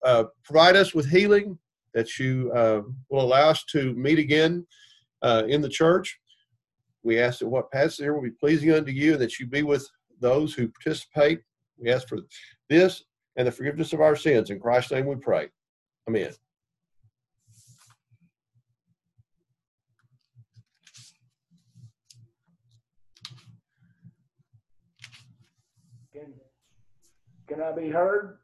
provide us with healing, that you will allow us to meet again in the church. We ask that what passes here will be pleasing unto you, and that you be with those who participate. We ask for this and the forgiveness of our sins. In Christ's name we pray. Amen. Can I be heard?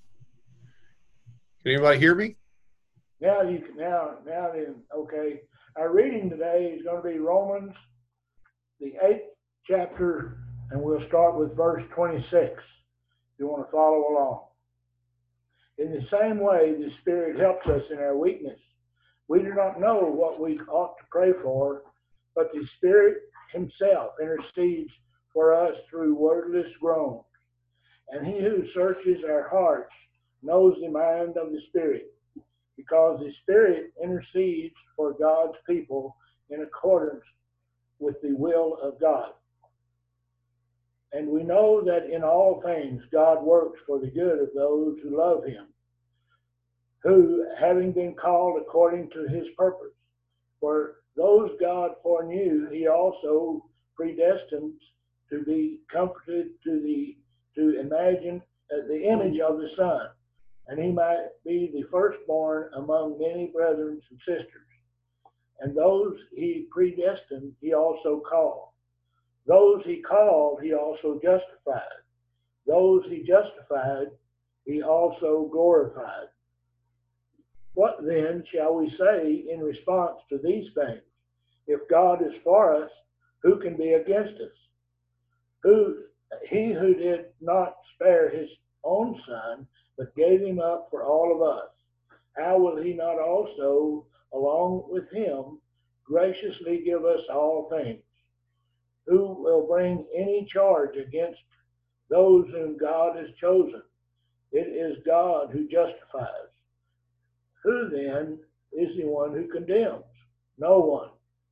Can anybody hear me? Now you can. Now then. Okay. Our reading today is going to be Romans, the 8th chapter, and we'll start with verse 26. If you want to follow along. In the same way, the Spirit helps us in our weakness. We do not know what we ought to pray for, but the Spirit Himself intercedes for us through wordless groans. And He who searches our hearts knows the mind of the Spirit, because the Spirit intercedes for God's people in accordance with the will of God. And we know that in all things God works for the good of those who love Him, who, having been called according to His purpose, for those God foreknew, He also predestined to be comforted to imagine the image of the Son, and He might be the firstborn among many brethren and sisters. And those He predestined, He also called. Those He called, He also justified. Those He justified, He also glorified. What then shall we say in response to these things? If God is for us, who can be against us? He who did not spare His own Son, but gave Him up for all of us, how will He not also, along with Him, graciously give us all things? Who will bring any charge against those whom God has chosen? It is God who justifies. Who then is the one who condemns? No one.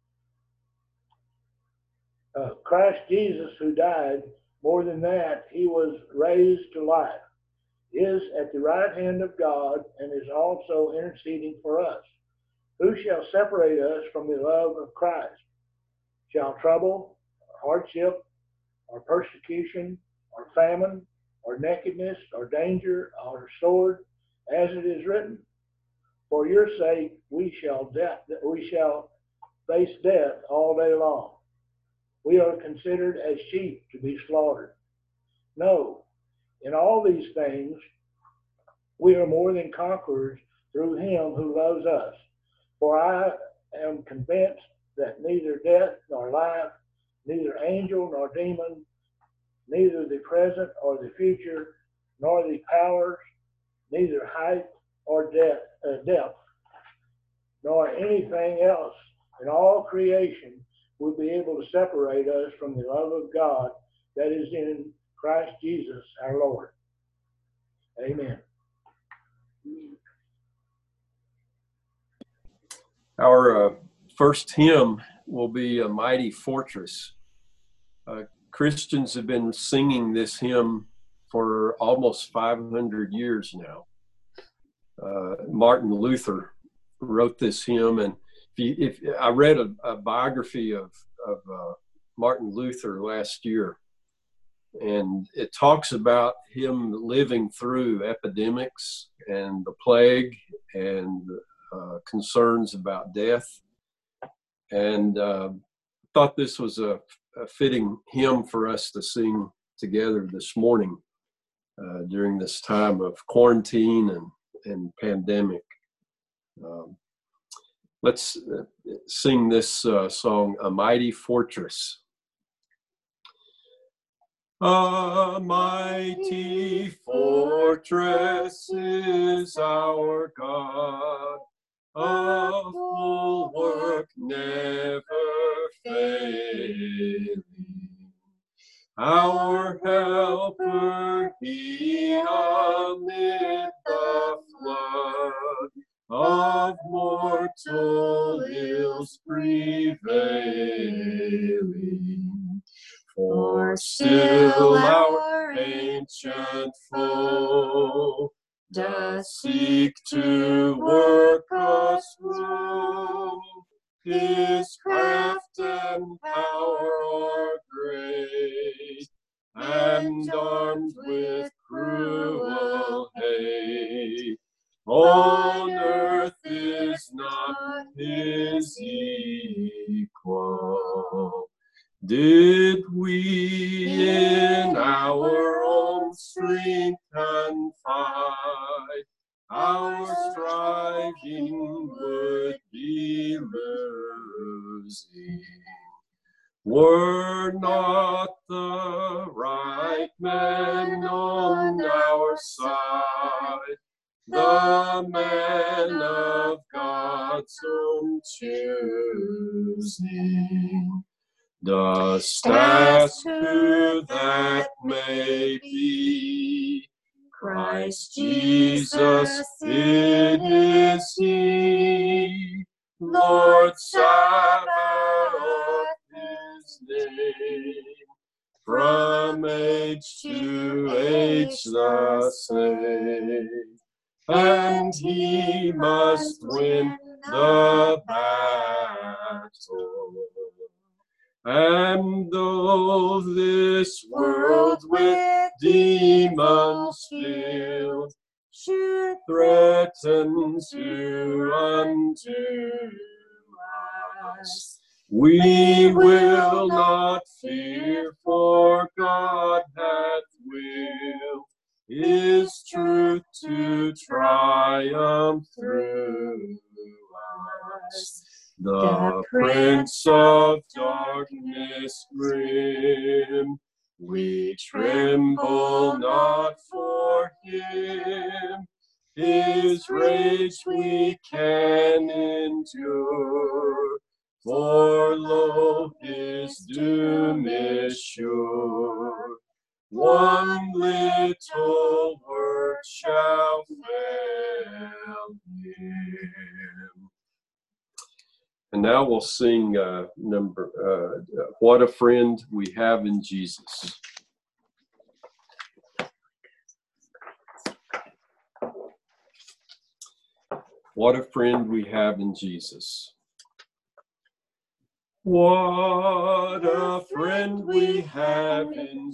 Christ Jesus, who died, more than that, He was raised to life, is at the right hand of God, and is also interceding for us. Who shall separate us from the love of Christ? Shall trouble, or hardship, or persecution, or famine, or nakedness, or danger, or sword, as it is written? For your sake we shall face death all day long. We are considered as sheep to be slaughtered. No, in all these things we are more than conquerors through Him who loves us. For I am convinced that neither death nor life, neither angel nor demon, neither the present or the future, nor the powers, neither height or depth, nor anything else in all creation will be able to separate us from the love of God that is in Christ Jesus our Lord. Amen. Our first hymn will be A Mighty Fortress. Christians have been singing this hymn for almost 500 years now. Martin Luther wrote this hymn, and if I read a biography of Martin Luther last year, and it talks about him living through epidemics and the plague and concerns about death, and thought this was a fitting hymn for us to sing together this morning during this time of quarantine and pandemic. Let's sing this song, A Mighty Fortress. A mighty fortress is our God, a bulwark never failing. Our helper, He amid the flood of mortal ills prevailing. For still our ancient foe doth seek to work us through. His craft and power are great, and armed with cruel hate. On earth is not his equal. Did we in our own strength confide, our striving would be losing. Were not the right men on our side, the man of God's own choosing. Dost ask who that may be? Christ Jesus, it is He, Lord Sabaoth His name, from age to age the same, and He must win the battle. And though this world with demons filled should threaten to undo us, we will not fear, for God hath willed His truth to triumph through us. The Prince of Darkness grim, we tremble not for him. His rage we can endure, for lo, his doom is sure. One little word shall fail him. And now we'll sing What a Friend We Have in Jesus. What a friend we have in Jesus. What a friend we have in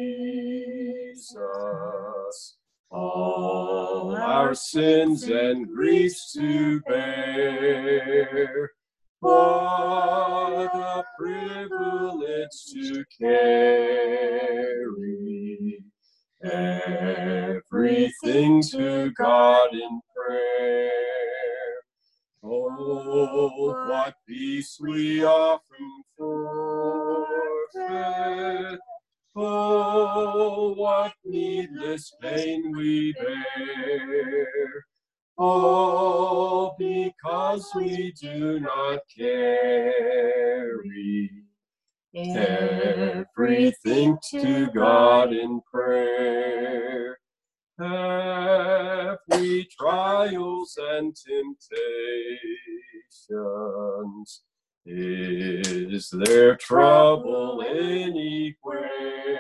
Jesus. All our sins and griefs to bear. What a privilege to carry everything to God in prayer. Oh, what peace we often forfeit. Oh, what needless pain we bear. All because we do not carry everything to God in prayer. Have we trials and temptations? Is there trouble anywhere?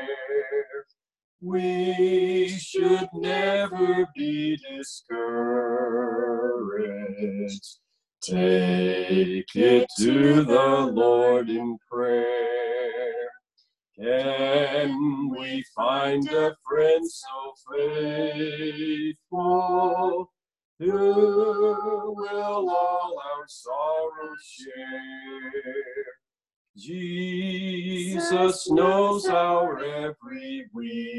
We should never be discouraged. Take it to the Lord in prayer. Can we find a friend so faithful, who will all our sorrows share? Jesus knows our every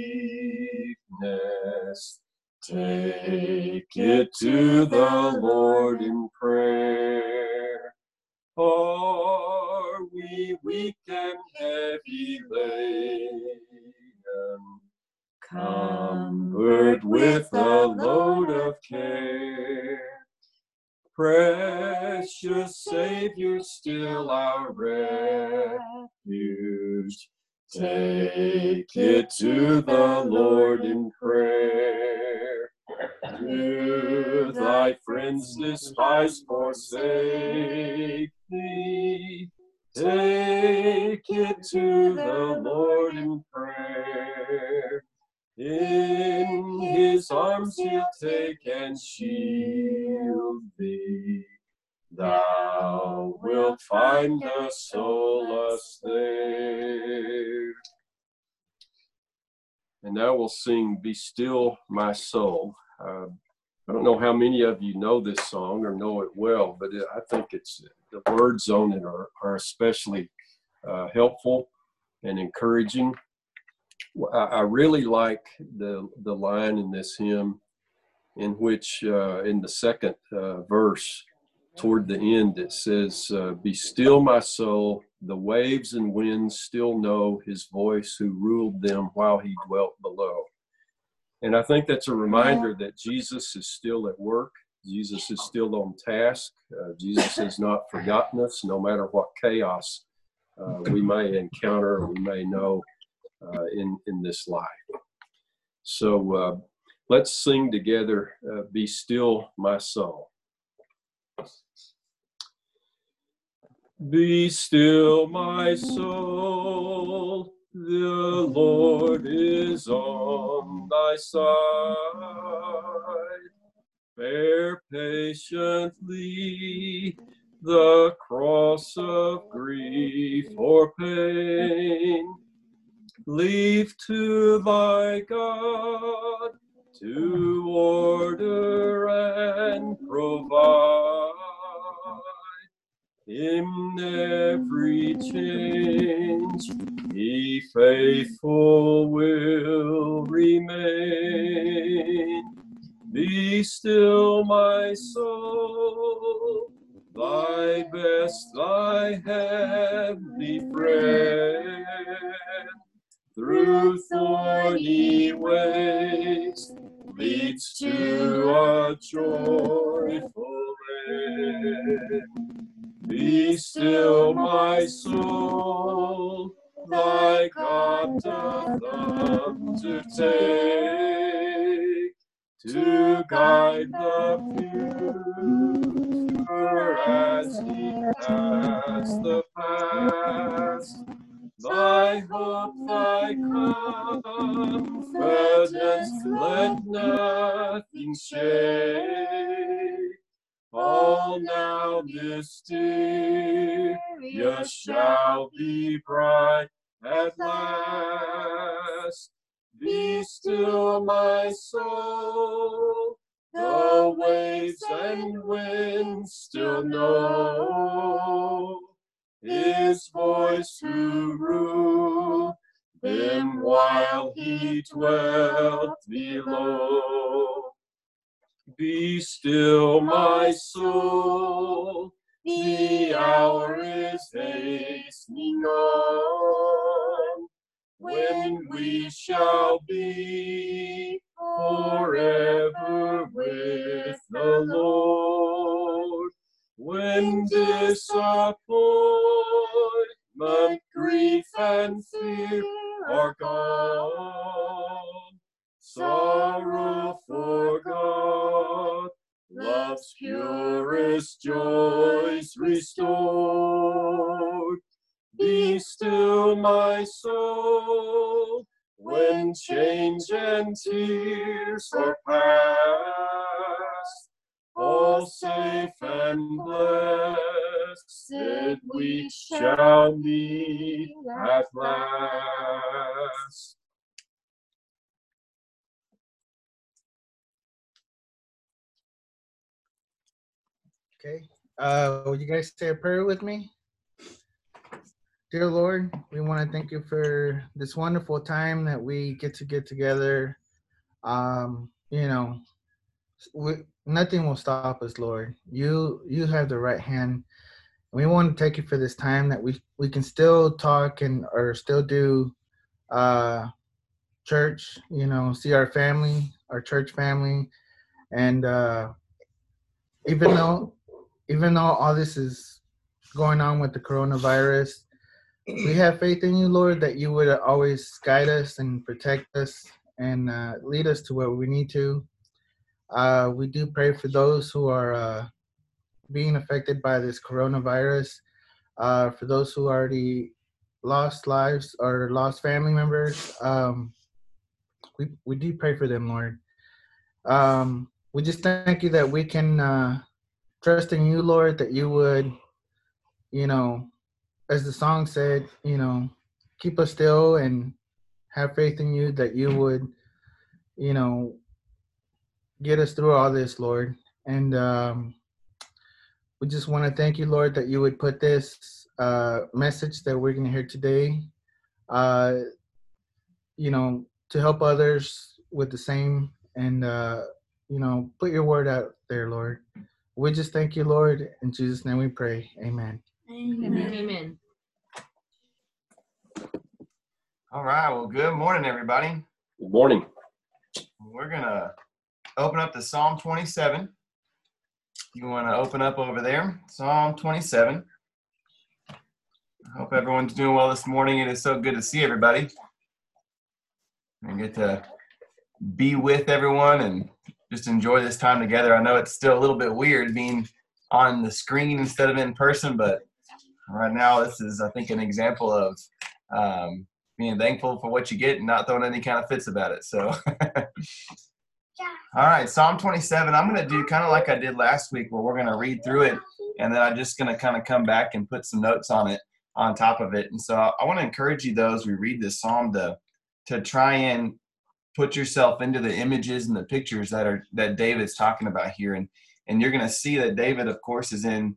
weakness. Take it to the Lord in prayer. Are we weak and heavy laden, cumbered with a load of care? Precious Savior, still our refuge. Take it to the Lord in prayer. Do thy friends despise, forsake thee? Take it to the Lord in prayer. In his arms he'll take and shield thee. Thou wilt find us solace there. And now we'll sing Be Still My Soul. I don't know how many of you know this song or know it well, but I think the words on it are especially helpful and encouraging. I really like the line in this hymn in which in the second verse toward the end it says, be still my soul, the waves and winds still know his voice who ruled them while he dwelt below. And I think that's a reminder that Jesus is still at work. Jesus is still on task. Jesus has not forgotten us, no matter what chaos we may encounter or we may know in this life. So let's sing together, Be Still My Soul. Be still my soul, the Lord is on thy side. Bear patiently the cross of grief or pain. Leave to thy God to order and provide. In every change, he faithful will remain. Be still, my soul, thy best, thy heavenly friend. Through thorny ways leads to a joyful end. Be still, my soul, thy God doth undertake to guide the future as he has the past. Thy hope, thy confidence, let nothing shake. All now mysterious shall be bright at last. Be still, my soul, the waves and winds still know his voice who ruled them while he dwelt below. Be still, my soul, the hour is hastening on, when we shall be forever with the Lord. When disappointment, grief, and fear are gone, sorrow forgot, love's purest joys restored. Be still, my soul, when change and tears are past. All safe and blessed we shall meet at last. Okay. Would you guys say a prayer with me? Dear Lord, we want to thank you for this wonderful time that we get together. Nothing will stop us, Lord. You have the right hand. We want to thank you for this time that we can still talk or still do church, see our family, our church family. And even though all this is going on with the coronavirus, we have faith in you, Lord, that you would always guide us and protect us and lead us to where we need to. We do pray for those who are being affected by this coronavirus, for those who already lost lives or lost family members. We do pray for them, Lord. we just thank you that we can trust in you, Lord, that you would, as the song said, keep us still and have faith in you, that you would, you know, get us through all this, Lord. And we just want to thank you, Lord, that you would put this message that we're going to hear today, uh, to help others with the same, and, put your word out there, Lord. We just thank you, Lord. In Jesus' name we pray. Amen. Amen. Amen. All right. Well, good morning, everybody. Good morning. We're going to open up to Psalm 27. You want to open up over there? Psalm 27. I hope everyone's doing well this morning. It is so good to see everybody. And get to be with everyone and just enjoy this time together. I know it's still a little bit weird being on the screen instead of in person, but right now this is, I think, an example of being thankful for what you get and not throwing any kind of fits about it. So, all right, Psalm 27. I'm going to do kind of like I did last week, where we're going to read through it, and then I'm just going to kind of come back and put some notes on it, on top of it. And so I want to encourage you, though, as we read this psalm, to try and put yourself into the images and the pictures that David's talking about here. And you're going to see that David, of course, is in,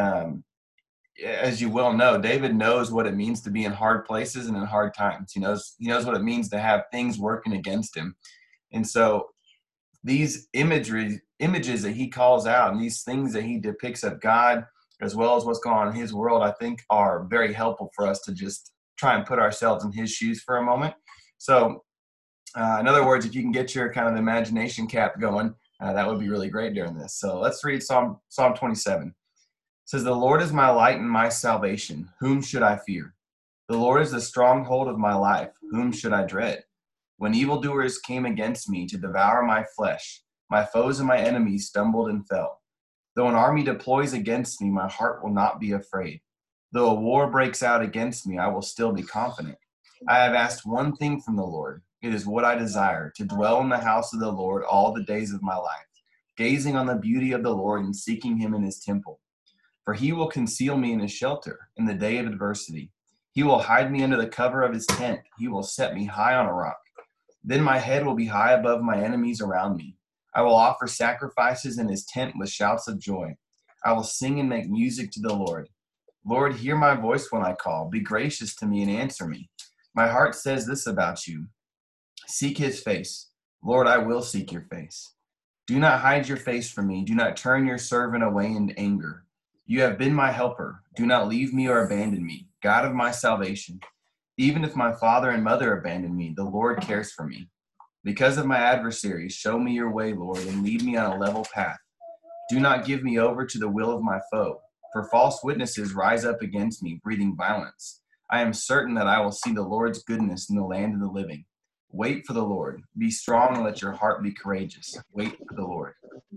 as you well know, David knows what it means to be in hard places and in hard times. He knows what it means to have things working against him. And so these images that he calls out and these things that he depicts of God, as well as what's going on in his world, I think are very helpful for us to just try and put ourselves in his shoes for a moment. So in other words, if you can get your kind of imagination cap going, that would be really great during this. So let's read Psalm 27. It says, "The Lord is my light and my salvation. Whom should I fear? The Lord is the stronghold of my life. Whom should I dread? When evildoers came against me to devour my flesh, my foes and my enemies stumbled and fell. Though an army deploys against me, my heart will not be afraid. Though a war breaks out against me, I will still be confident. I have asked one thing from the Lord. It is what I desire, to dwell in the house of the Lord all the days of my life, gazing on the beauty of the Lord and seeking him in his temple. For he will conceal me in his shelter in the day of adversity. He will hide me under the cover of his tent. He will set me high on a rock. Then my head will be high above my enemies around me. I will offer sacrifices in his tent with shouts of joy. I will sing and make music to the Lord. Lord, hear my voice when I call. Be gracious to me and answer me. My heart says this about you. Seek his face. Lord, I will seek your face. Do not hide your face from me. Do not turn your servant away in anger. You have been my helper. Do not leave me or abandon me, God of my salvation. Even if my father and mother abandon me, the Lord cares for me. Because of my adversaries, show me your way, Lord, and lead me on a level path. Do not give me over to the will of my foe, for false witnesses rise up against me, breathing violence. I am certain that I will see the Lord's goodness in the land of the living. Wait for the Lord. Be strong and let your heart be courageous. Wait for the Lord.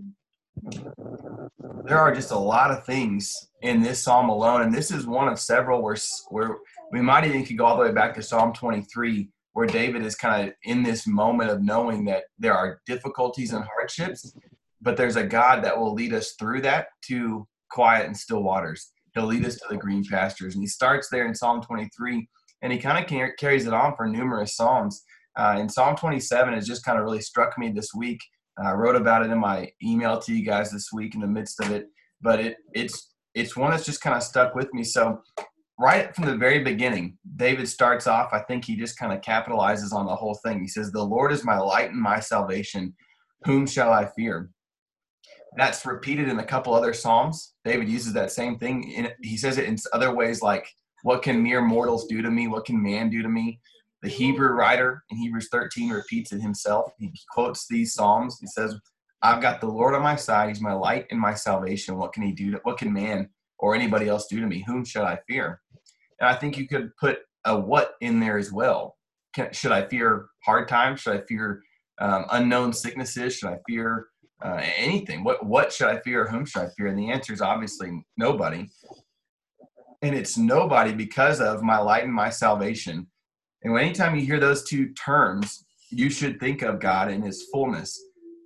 There are just a lot of things in this psalm alone, and this is one of several where we might even could go all the way back to Psalm 23, where David is kind of in this moment of knowing that there are difficulties and hardships, but there's a God that will lead us through that to quiet and still waters. He'll lead us to the green pastures. And he starts there in Psalm 23, and he kind of carries it on for numerous psalms. In Psalm 27, it just kind of really struck me this week. I wrote about it in my email to you guys this week in the midst of it, but it's one that's just kind of stuck with me. So right from the very beginning, David starts off, I think he just kind of capitalizes on the whole thing. He says, "The Lord is my light and my salvation. Whom shall I fear?" That's repeated in a couple other psalms. David uses that same thing. He says it in other ways, like, "What can mere mortals do to me? What can man do to me?" The Hebrew writer in Hebrews 13 repeats it himself. He quotes these psalms. He says, "I've got the Lord on my side. He's my light and my salvation. What can he do? What can man or anybody else do to me? Whom shall I fear?" And I think you could put a what in there as well. Should I fear hard times? Should I fear unknown sicknesses? Should I fear anything? What should I fear? Whom should I fear? And the answer is obviously nobody. And it's nobody because of my light and my salvation. And anytime you hear those two terms, you should think of God in his fullness,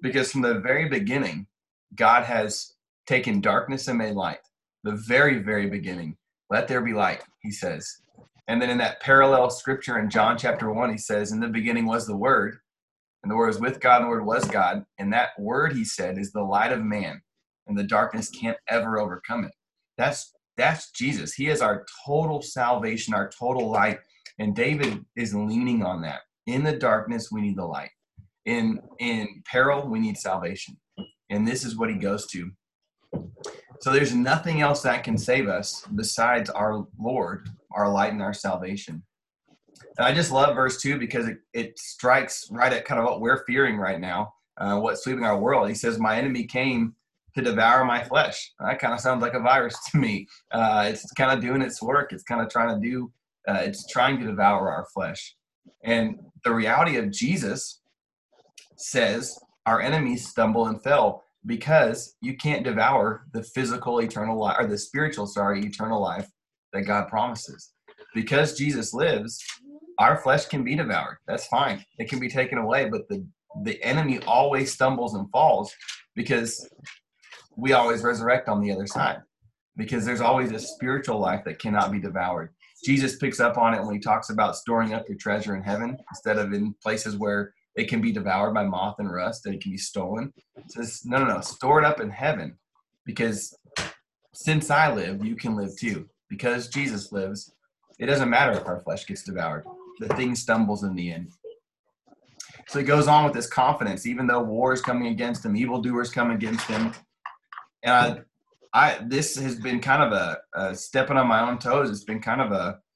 Because from the very beginning, God has taken darkness and made light. The very, very beginning. Let there be light, he says. And then in that parallel scripture in John chapter 1, he says, in the beginning was the Word, and the Word was with God, and the Word was God. And that Word, he said, is the light of man, and the darkness can't ever overcome it. That's Jesus. He is our total salvation, our total light. And David is leaning on that. In the darkness, we need the light. In peril, we need salvation. And this is what he goes to. So there's nothing else that can save us besides our Lord, our light and our salvation. And I just love verse 2 because it strikes right at kind of what we're fearing right now, what's sweeping our world. He says, my enemy came to devour my flesh. That kind of sounds like a virus to me. It's kind of doing its work. It's kind of trying to devour our flesh. And the reality of Jesus says our enemies stumble and fell because you can't devour the physical eternal life, or the spiritual, eternal life that God promises. Because Jesus lives, our flesh can be devoured. That's fine. It can be taken away, but the enemy always stumbles and falls because we always resurrect on the other side, because there's always a spiritual life that cannot be devoured. Jesus picks up on it when he talks about storing up your treasure in heaven instead of in places where it can be devoured by moth and rust and it can be stolen. He says, no, store it up in heaven, because since I live, you can live too. Because Jesus lives, it doesn't matter if our flesh gets devoured. The thing stumbles in the end. So he goes on with this confidence, even though war is coming against him, evildoers come against him. And this has been kind of a stepping on my own toes. It's been kind of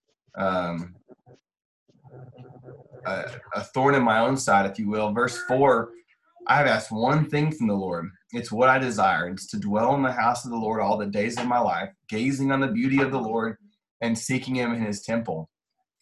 a thorn in my own side, if you will. Verse 4, I have asked one thing from the Lord. It's what I desire. It's to dwell in the house of the Lord all the days of my life, gazing on the beauty of the Lord and seeking him in his temple.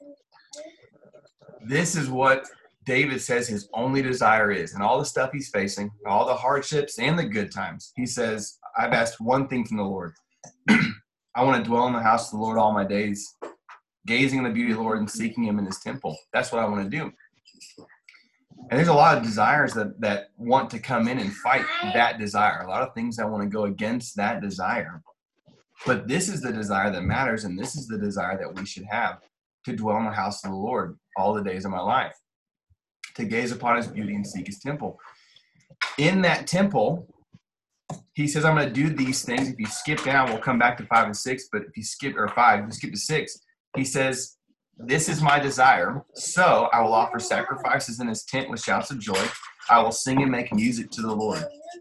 This is what David says his only desire is. And all the stuff he's facing, all the hardships and the good times, he says, I've asked one thing from the Lord. I want to dwell in the house of the Lord all my days, gazing on the beauty of the Lord and seeking him in his temple. That's what I want to do. And there's a lot of desires that want to come in and fight that desire. A lot of things that want to go against that desire. But this is the desire that matters, and this is the desire that we should have, to dwell in the house of the Lord all the days of my life, to gaze upon his beauty and seek his temple. In that temple, he says, I'm going to do these things. If you skip down, we'll come back to 5 and 6, but if you skip to 6, he says, this is my desire. So I will offer sacrifices in his tent with shouts of joy. I will sing and make music to the Lord.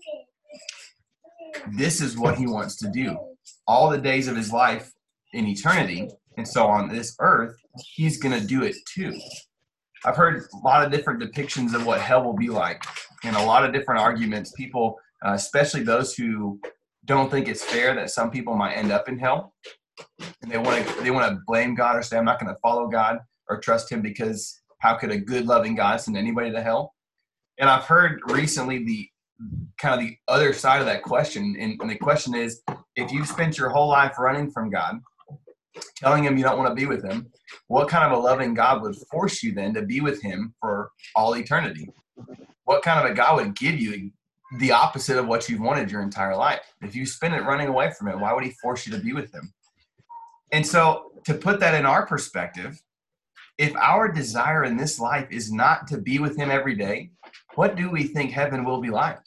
This is what he wants to do. All the days of his life in eternity, and so on this earth, he's going to do it too. I've heard a lot of different depictions of what hell will be like, and a lot of different arguments. People, especially those who don't think it's fair that some people might end up in hell, and they want to blame God or say, I'm not going to follow God or trust him because how could a good, loving God send anybody to hell? And I've heard recently the other side of that question, and the question is, if you've spent your whole life running from God, telling him you don't want to be with him, what kind of a loving God would force you then to be with him for all eternity? What kind of a God would give you the opposite of what you've wanted your entire life? If you spend it running away from him, why would he force you to be with him? And so to put that in our perspective, if our desire in this life is not to be with him every day, what do we think heaven will be like?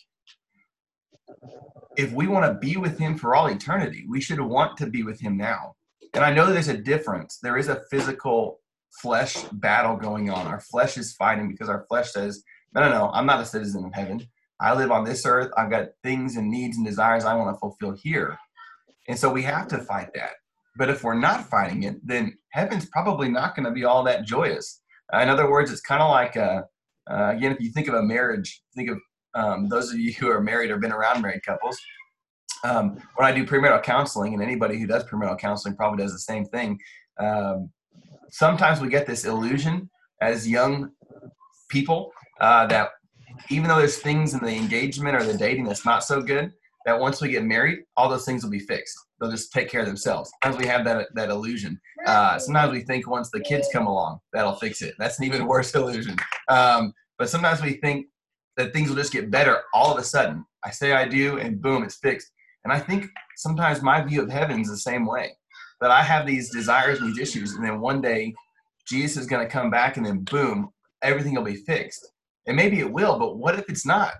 If we want to be with him for all eternity, we should want to be with him now. And I know that there's a difference. There is a physical flesh battle going on. Our flesh is fighting because our flesh says, no, I'm not a citizen of heaven. I live on this earth. I've got things and needs and desires I want to fulfill here. And so we have to fight that. But if we're not fighting it, then heaven's probably not going to be all that joyous. In other words, it's kind of like, again, if you think of a marriage, think of those of you who are married or been around married couples. When I do premarital counseling, and anybody who does premarital counseling probably does the same thing, sometimes we get this illusion as young people that even though there's things in the engagement or the dating that's not so good, that once we get married, all those things will be fixed. They'll just take care of themselves. Sometimes we have that illusion. Sometimes we think once the kids come along, that'll fix it. That's an even worse illusion. But sometimes we think that things will just get better all of a sudden. I say I do, and boom, it's fixed. And I think sometimes my view of heaven is the same way, that I have these desires and these issues, and then one day Jesus is going to come back, and then boom, everything will be fixed. And maybe it will, but what if it's not?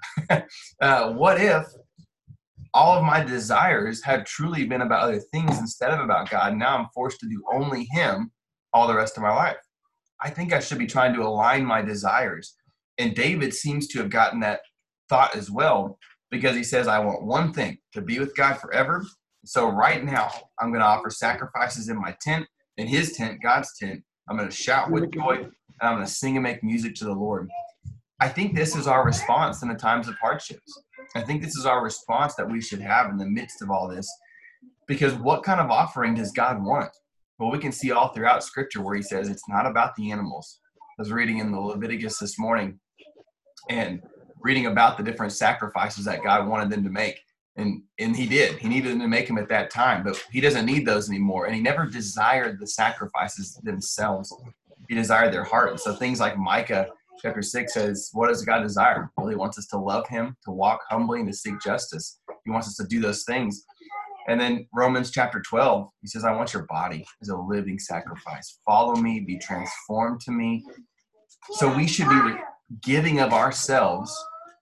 What if all of my desires have truly been about other things instead of about God? Now I'm forced to do only him all the rest of my life. I think I should be trying to align my desires. And David seems to have gotten that thought as well, because he says, I want one thing, to be with God forever. So right now, I'm going to offer sacrifices in my tent, in his tent, God's tent. I'm going to shout with joy, and I'm going to sing and make music to the Lord. I think this is our response in the times of hardships. I think this is our response that we should have in the midst of all this. Because what kind of offering does God want? Well, we can see all throughout Scripture where he says it's not about the animals. I was reading in the Leviticus this morning and reading about the different sacrifices that God wanted them to make. And he did. He needed them to make them at that time, but he doesn't need those anymore. And he never desired the sacrifices themselves. He desired their heart. And so things like Micah chapter 6 says, what does God desire? Well, he wants us to love him, to walk humbly, and to seek justice. He wants us to do those things. And then Romans chapter 12, he says, I want your body as a living sacrifice. Follow me, be transformed to me. So we should be giving of ourselves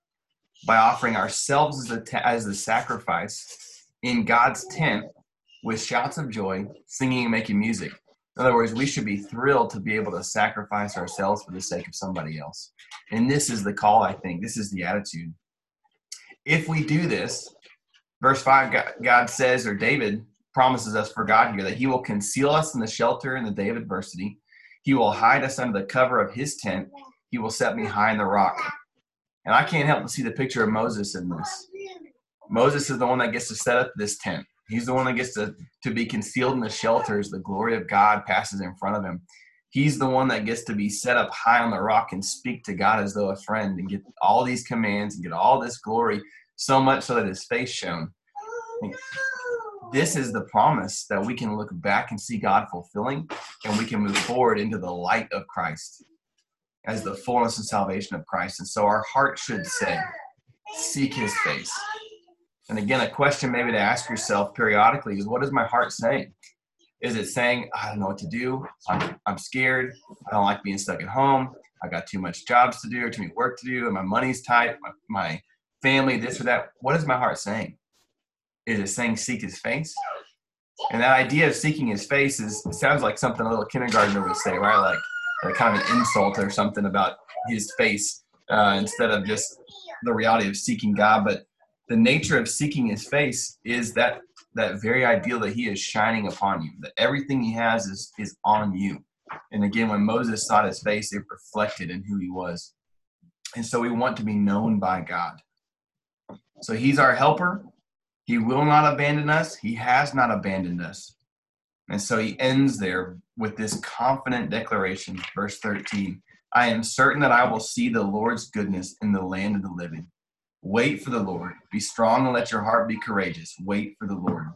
by offering ourselves as a sacrifice in God's tent with shouts of joy, singing and making music. In other words, we should be thrilled to be able to sacrifice ourselves for the sake of somebody else. And this is the call, I think. This is the attitude. If we do this, verse 5, God says, or David promises us for God here, that he will conceal us in the shelter in the day of adversity. He will hide us under the cover of his tent. He will set me high in the rock. And I can't help but see the picture of Moses in this. Moses is the one that gets to set up this tent. He's the one that gets to be concealed in the shelters. The glory of God passes in front of him. He's the one that gets to be set up high on the rock and speak to God as though a friend and get all these commands and get all this glory, so much so that his face shone. This is the promise that we can look back and see God fulfilling, and we can move forward into the light of Christ as the fullness and salvation of Christ. And so our heart should say, seek his face. And again, a question maybe to ask yourself periodically is, what is my heart saying? Is it saying, I don't know what to do, I'm scared, I don't like being stuck at home, I got too much jobs to do or too much work to do, and my money's tight, my family, this or that? What is my heart saying? Is it saying seek his face? And that idea of seeking his face sounds like something a little kindergartner would say, right? Like kind of an insult or something about his face instead of just the reality of seeking God. But the nature of seeking his face is that very ideal that he is shining upon you, that everything he has is on you. And again, when Moses sought his face, it reflected in who he was. And so we want to be known by God. So he's our helper. He will not abandon us. He has not abandoned us. And so he ends there with this confident declaration, verse 13. I am certain that I will see the Lord's goodness in the land of the living. Wait for the Lord. Be strong and let your heart be courageous. Wait for the Lord.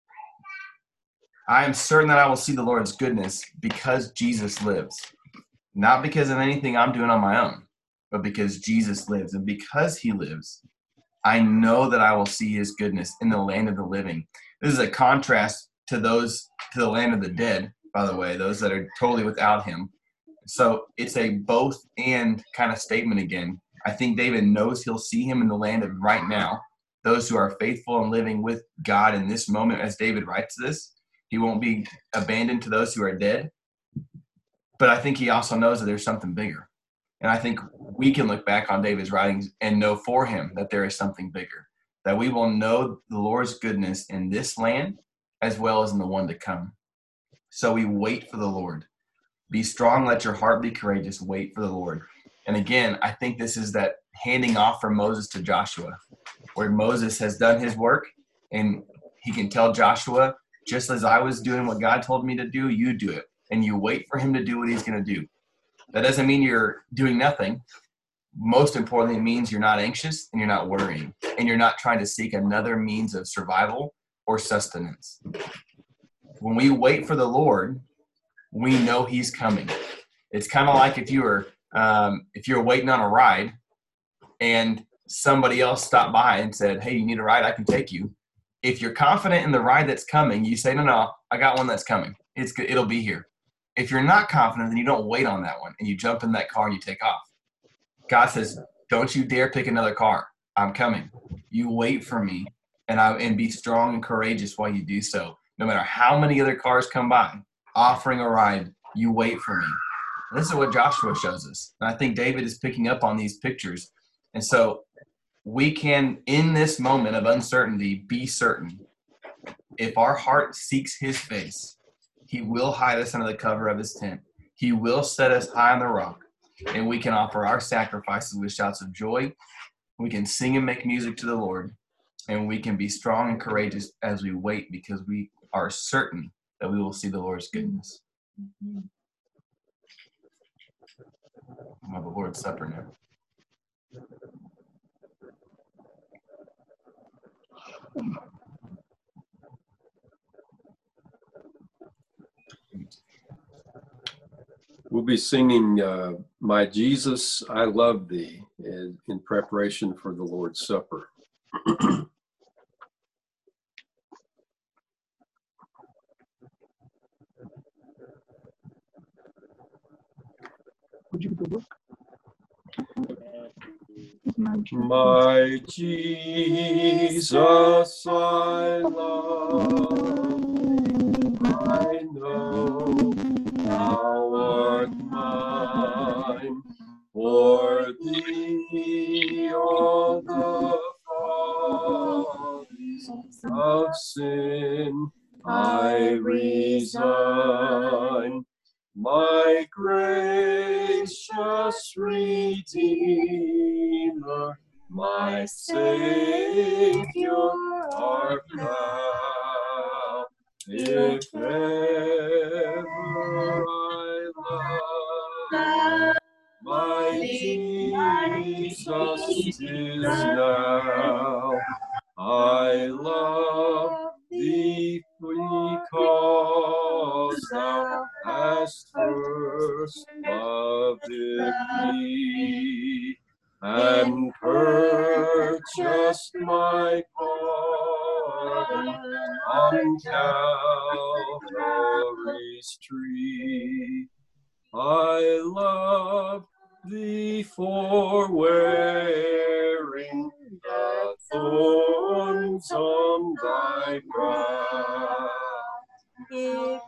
I am certain that I will see the Lord's goodness because Jesus lives. Not because of anything I'm doing on my own, but because Jesus lives. And because he lives, I know that I will see his goodness in the land of the living. This is a contrast to the land of the dead, by the way, those that are totally without him. So it's a both and kind of statement again. I think David knows he'll see him in the land of right now. Those who are faithful and living with God in this moment, as David writes this, he won't be abandoned to those who are dead. But I think he also knows that there's something bigger. And I think we can look back on David's writings and know for him that there is something bigger, that we will know the Lord's goodness in this land as well as in the one to come. So we wait for the Lord. Be strong, let your heart be courageous, wait for the Lord. And again, I think this is that handing off from Moses to Joshua, where Moses has done his work and he can tell Joshua, just as I was doing what God told me to do, you do it. And you wait for him to do what he's going to do. That doesn't mean you're doing nothing. Most importantly, it means you're not anxious and you're not worrying and you're not trying to seek another means of survival or sustenance. When we wait for the Lord, we know he's coming. It's kind of like if you're waiting on a ride and somebody else stopped by and said, hey, you need a ride? I can take you. If you're confident in the ride that's coming, you say, no, I got one that's coming. It's good. It'll be here. If you're not confident, then you don't wait on that one and you jump in that car and you take off. God says, don't you dare pick another car. I'm coming. You wait for me and be strong and courageous while you do so. No matter how many other cars come by offering a ride, you wait for me. And this is what Joshua shows us. And I think David is picking up on these pictures. And so we can, in this moment of uncertainty, be certain. If our heart seeks his face, he will hide us under the cover of his tent. He will set us high on the rock, and we can offer our sacrifices with shouts of joy. We can sing and make music to the Lord, and we can be strong and courageous as we wait, because we are certain that we will see the Lord's goodness. We have the Lord's Supper now. We'll be singing My Jesus, I Love Thee in preparation for the Lord's Supper. Would you get the book? My Jesus, I love thee. I know thou art mine. For thee all the follies of sin I resign. My gracious Redeemer, my Savior, art thou. If ever I love my Jesus, 'tis now. I love thee because thou hast first loved me and purchased my pardon on Calvary's tree. I love thee for wearing the thorns on thy brow. If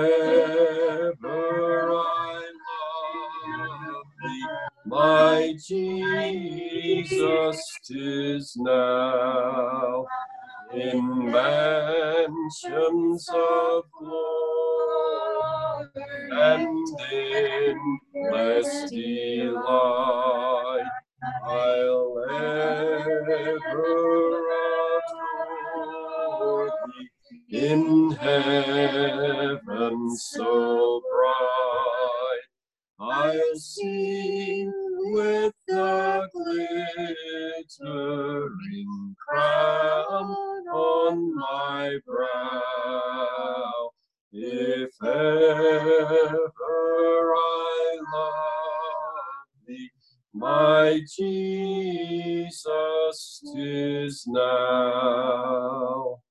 ever I love thee, my Jesus, 'tis now. In mansions of glory and in blessed delight, I'll ever adore thee in heaven so bright. I'll sing with the glittering crown on my brow. If ever I love thee, my Jesus, 'tis now.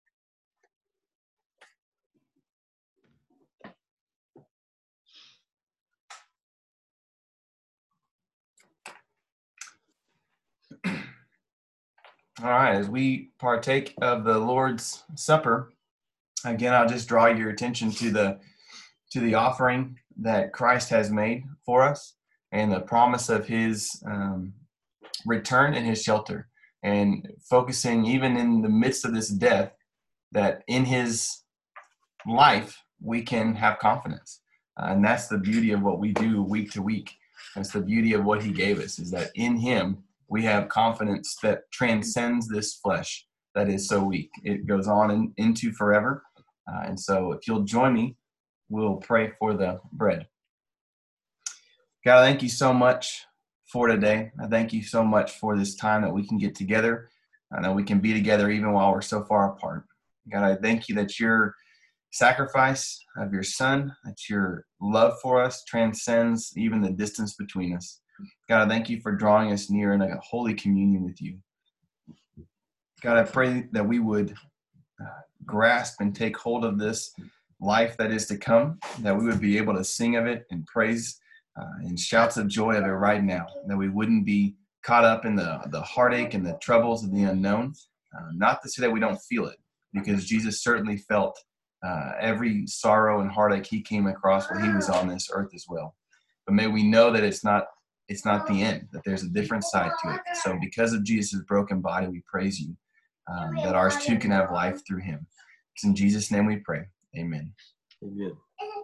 All right, as we partake of the Lord's Supper, again, I'll just draw your attention to the offering that Christ has made for us and the promise of his return and his shelter, and focusing even in the midst of this death that in his life we can have confidence. And that's the beauty of what we do week to week. That's the beauty of what he gave us, is that in him we have confidence that transcends this flesh that is so weak. It goes on into forever. And so if you'll join me, we'll pray for the bread. God, I thank you so much for today. I thank you so much for this time that we can get together, and that we can be together even while we're so far apart. God, I thank you that your sacrifice of your son, that your love for us transcends even the distance between us. God, I thank you for drawing us near in a holy communion with you. God, I pray that we would grasp and take hold of this life that is to come, that we would be able to sing of it and praise and shouts of joy of it right now, that we wouldn't be caught up in the heartache and the troubles of the unknown. Not to say that we don't feel it, because Jesus certainly felt every sorrow and heartache he came across while he was on this earth as well. But may we know that it's not the end, that there's a different side to it. So because of Jesus' broken body, we praise you, that ours too can have life through him. It's in Jesus' name we pray. Amen. Amen.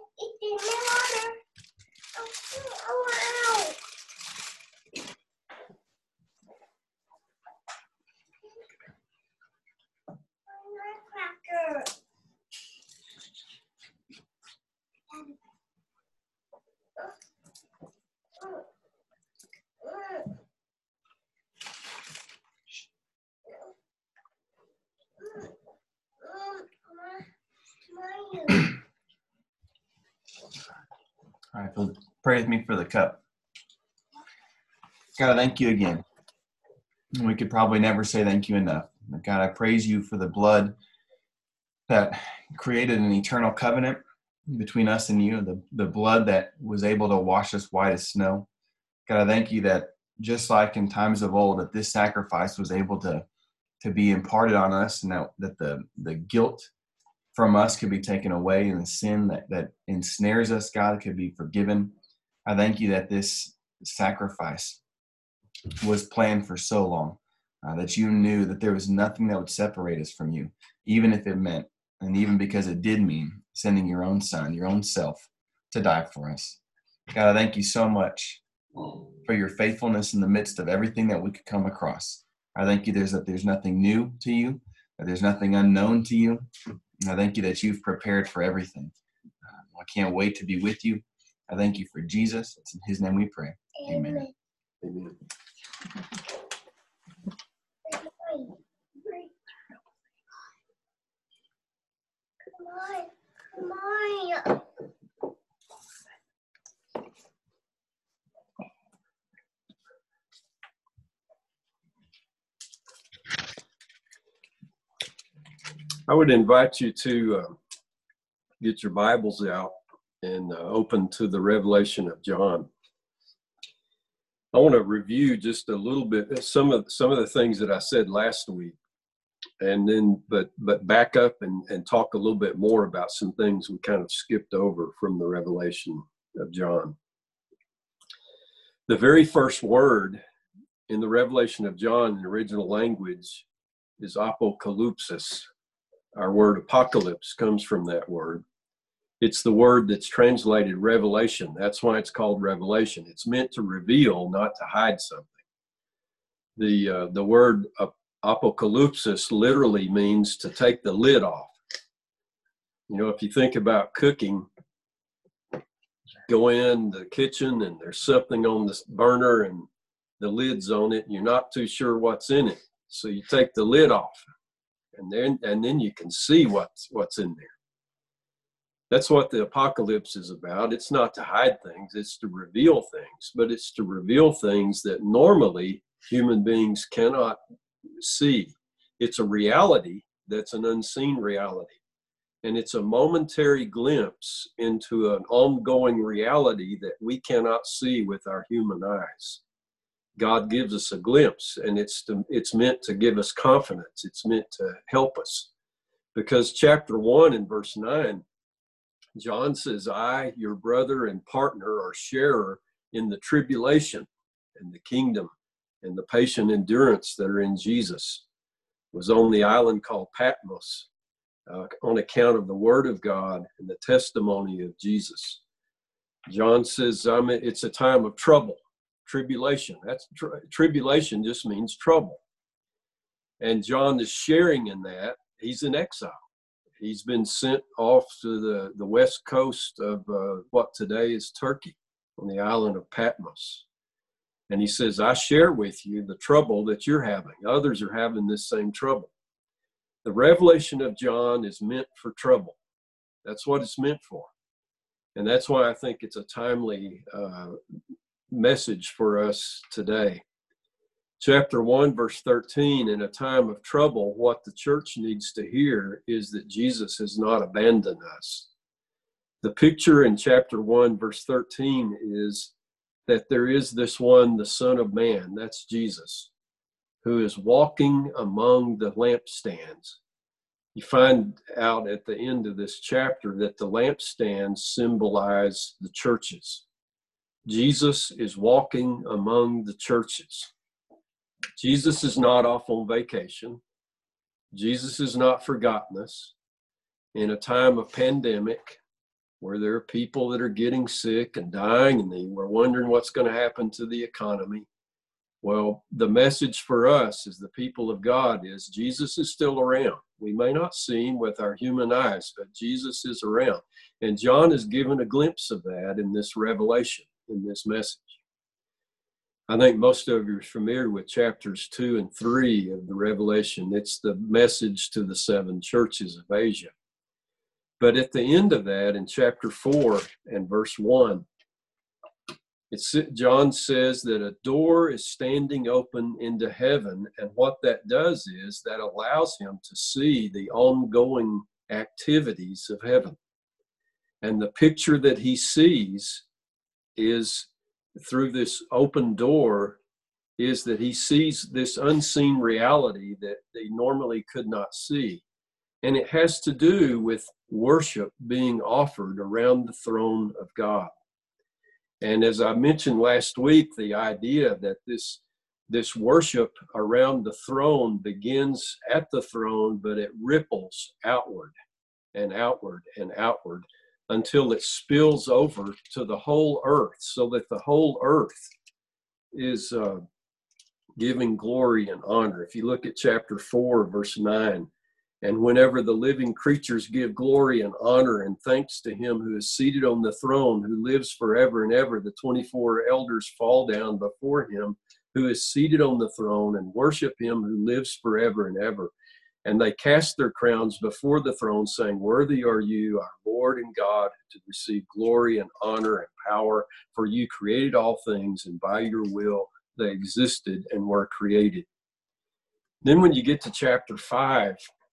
All right, Phil, pray with me for the cup. God, I thank you again. We could probably never say thank you enough. God, I praise you for the blood that created an eternal covenant between us and you, the blood that was able to wash us white as snow. God, I thank you that just like in times of old, that this sacrifice was able to be imparted on us, and that the guilt from us could be taken away, and the sin that ensnares us, God, could be forgiven. I thank you that this sacrifice was planned for so long, that you knew that there was nothing that would separate us from you, even if it meant, and even because it did mean, sending your own son, your own self, to die for us. God, I thank you so much for your faithfulness in the midst of everything that we could come across. I thank you that there's nothing new to you, that there's nothing unknown to you. And I thank you that you've prepared for everything. I can't wait to be with you. I thank you for Jesus. It's in his name we pray. Amen. Amen. Come on. I would invite you to get your Bibles out and open to the Revelation of John. I want to review just a little bit some of the things that I said last week, and then but back up and talk a little bit more about some things we kind of skipped over from the Revelation of John. The very first word in the Revelation of John in the original language is apocalypsis. Our word apocalypse comes from that word. It's the word that's translated revelation. That's why it's called revelation. It's meant to reveal, not to hide something. The word apocalypsis literally means to take the lid off. You know, if you think about cooking, go in the kitchen and there's something on this burner and the lid's on it and you're not too sure what's in it. So you take the lid off and then you can see what's in there. That's what the apocalypse is about. It's not to hide things, it's to reveal things, but it's to reveal things that normally human beings cannot see. It's a reality that's an unseen reality. And it's a momentary glimpse into an ongoing reality that we cannot see with our human eyes. God gives us a glimpse, and it's meant to give us confidence. It's meant to help us. Because chapter 1 and verse 9, John says, I, your brother and partner, or sharer in the tribulation and the kingdom and the patient endurance that are in Jesus, was on the island called Patmos on account of the word of God and the testimony of Jesus. John says, it's a time of trouble. Tribulation. Tribulation just means trouble. And John is sharing in that. He's in exile. He's been sent off to the west coast of what today is Turkey, on the island of Patmos. And he says, I share with you the trouble that you're having. Others are having this same trouble. The revelation of John is meant for trouble. That's what it's meant for. And that's why I think it's a timely message for us today. Chapter 1, verse 13, in a time of trouble, what the church needs to hear is that Jesus has not abandoned us. The picture in chapter 1, verse 13 is that there is this one, the Son of Man, that's Jesus, who is walking among the lampstands. You find out at the end of this chapter that the lampstands symbolize the churches. Jesus is walking among the churches. Jesus is not off on vacation. Jesus has not forgotten us. In a time of pandemic, where there are people that are getting sick and dying, and we're wondering what's going to happen to the economy. Well, the message for us as the people of God is Jesus is still around. We may not see him with our human eyes, but Jesus is around. And John is given a glimpse of that in this revelation, in this message. I think most of you are familiar with chapters 2 and 3 of the Revelation. It's the message to the 7 churches of Asia. But at the end of that, in chapter 4 and verse 1, John says that a door is standing open into heaven, and what that does is that allows him to see the ongoing activities of heaven. And the picture that he sees is through this open door is that he sees this unseen reality that they normally could not see. And it has to do with worship being offered around the throne of God. And as I mentioned last week, the idea that this worship around the throne begins at the throne, but it ripples outward and outward and outward until it spills over to the whole earth, so that the whole earth is giving glory and honor. If you look at chapter 4, verse 9, and whenever the living creatures give glory and honor and thanks to him who is seated on the throne, who lives forever and ever, the 24 elders fall down before him who is seated on the throne and worship him who lives forever and ever. And they cast their crowns before the throne, saying, "Worthy are you, our Lord and God, to receive glory and honor and power, for you created all things, and by your will they existed and were created." Then when you get to chapter 5,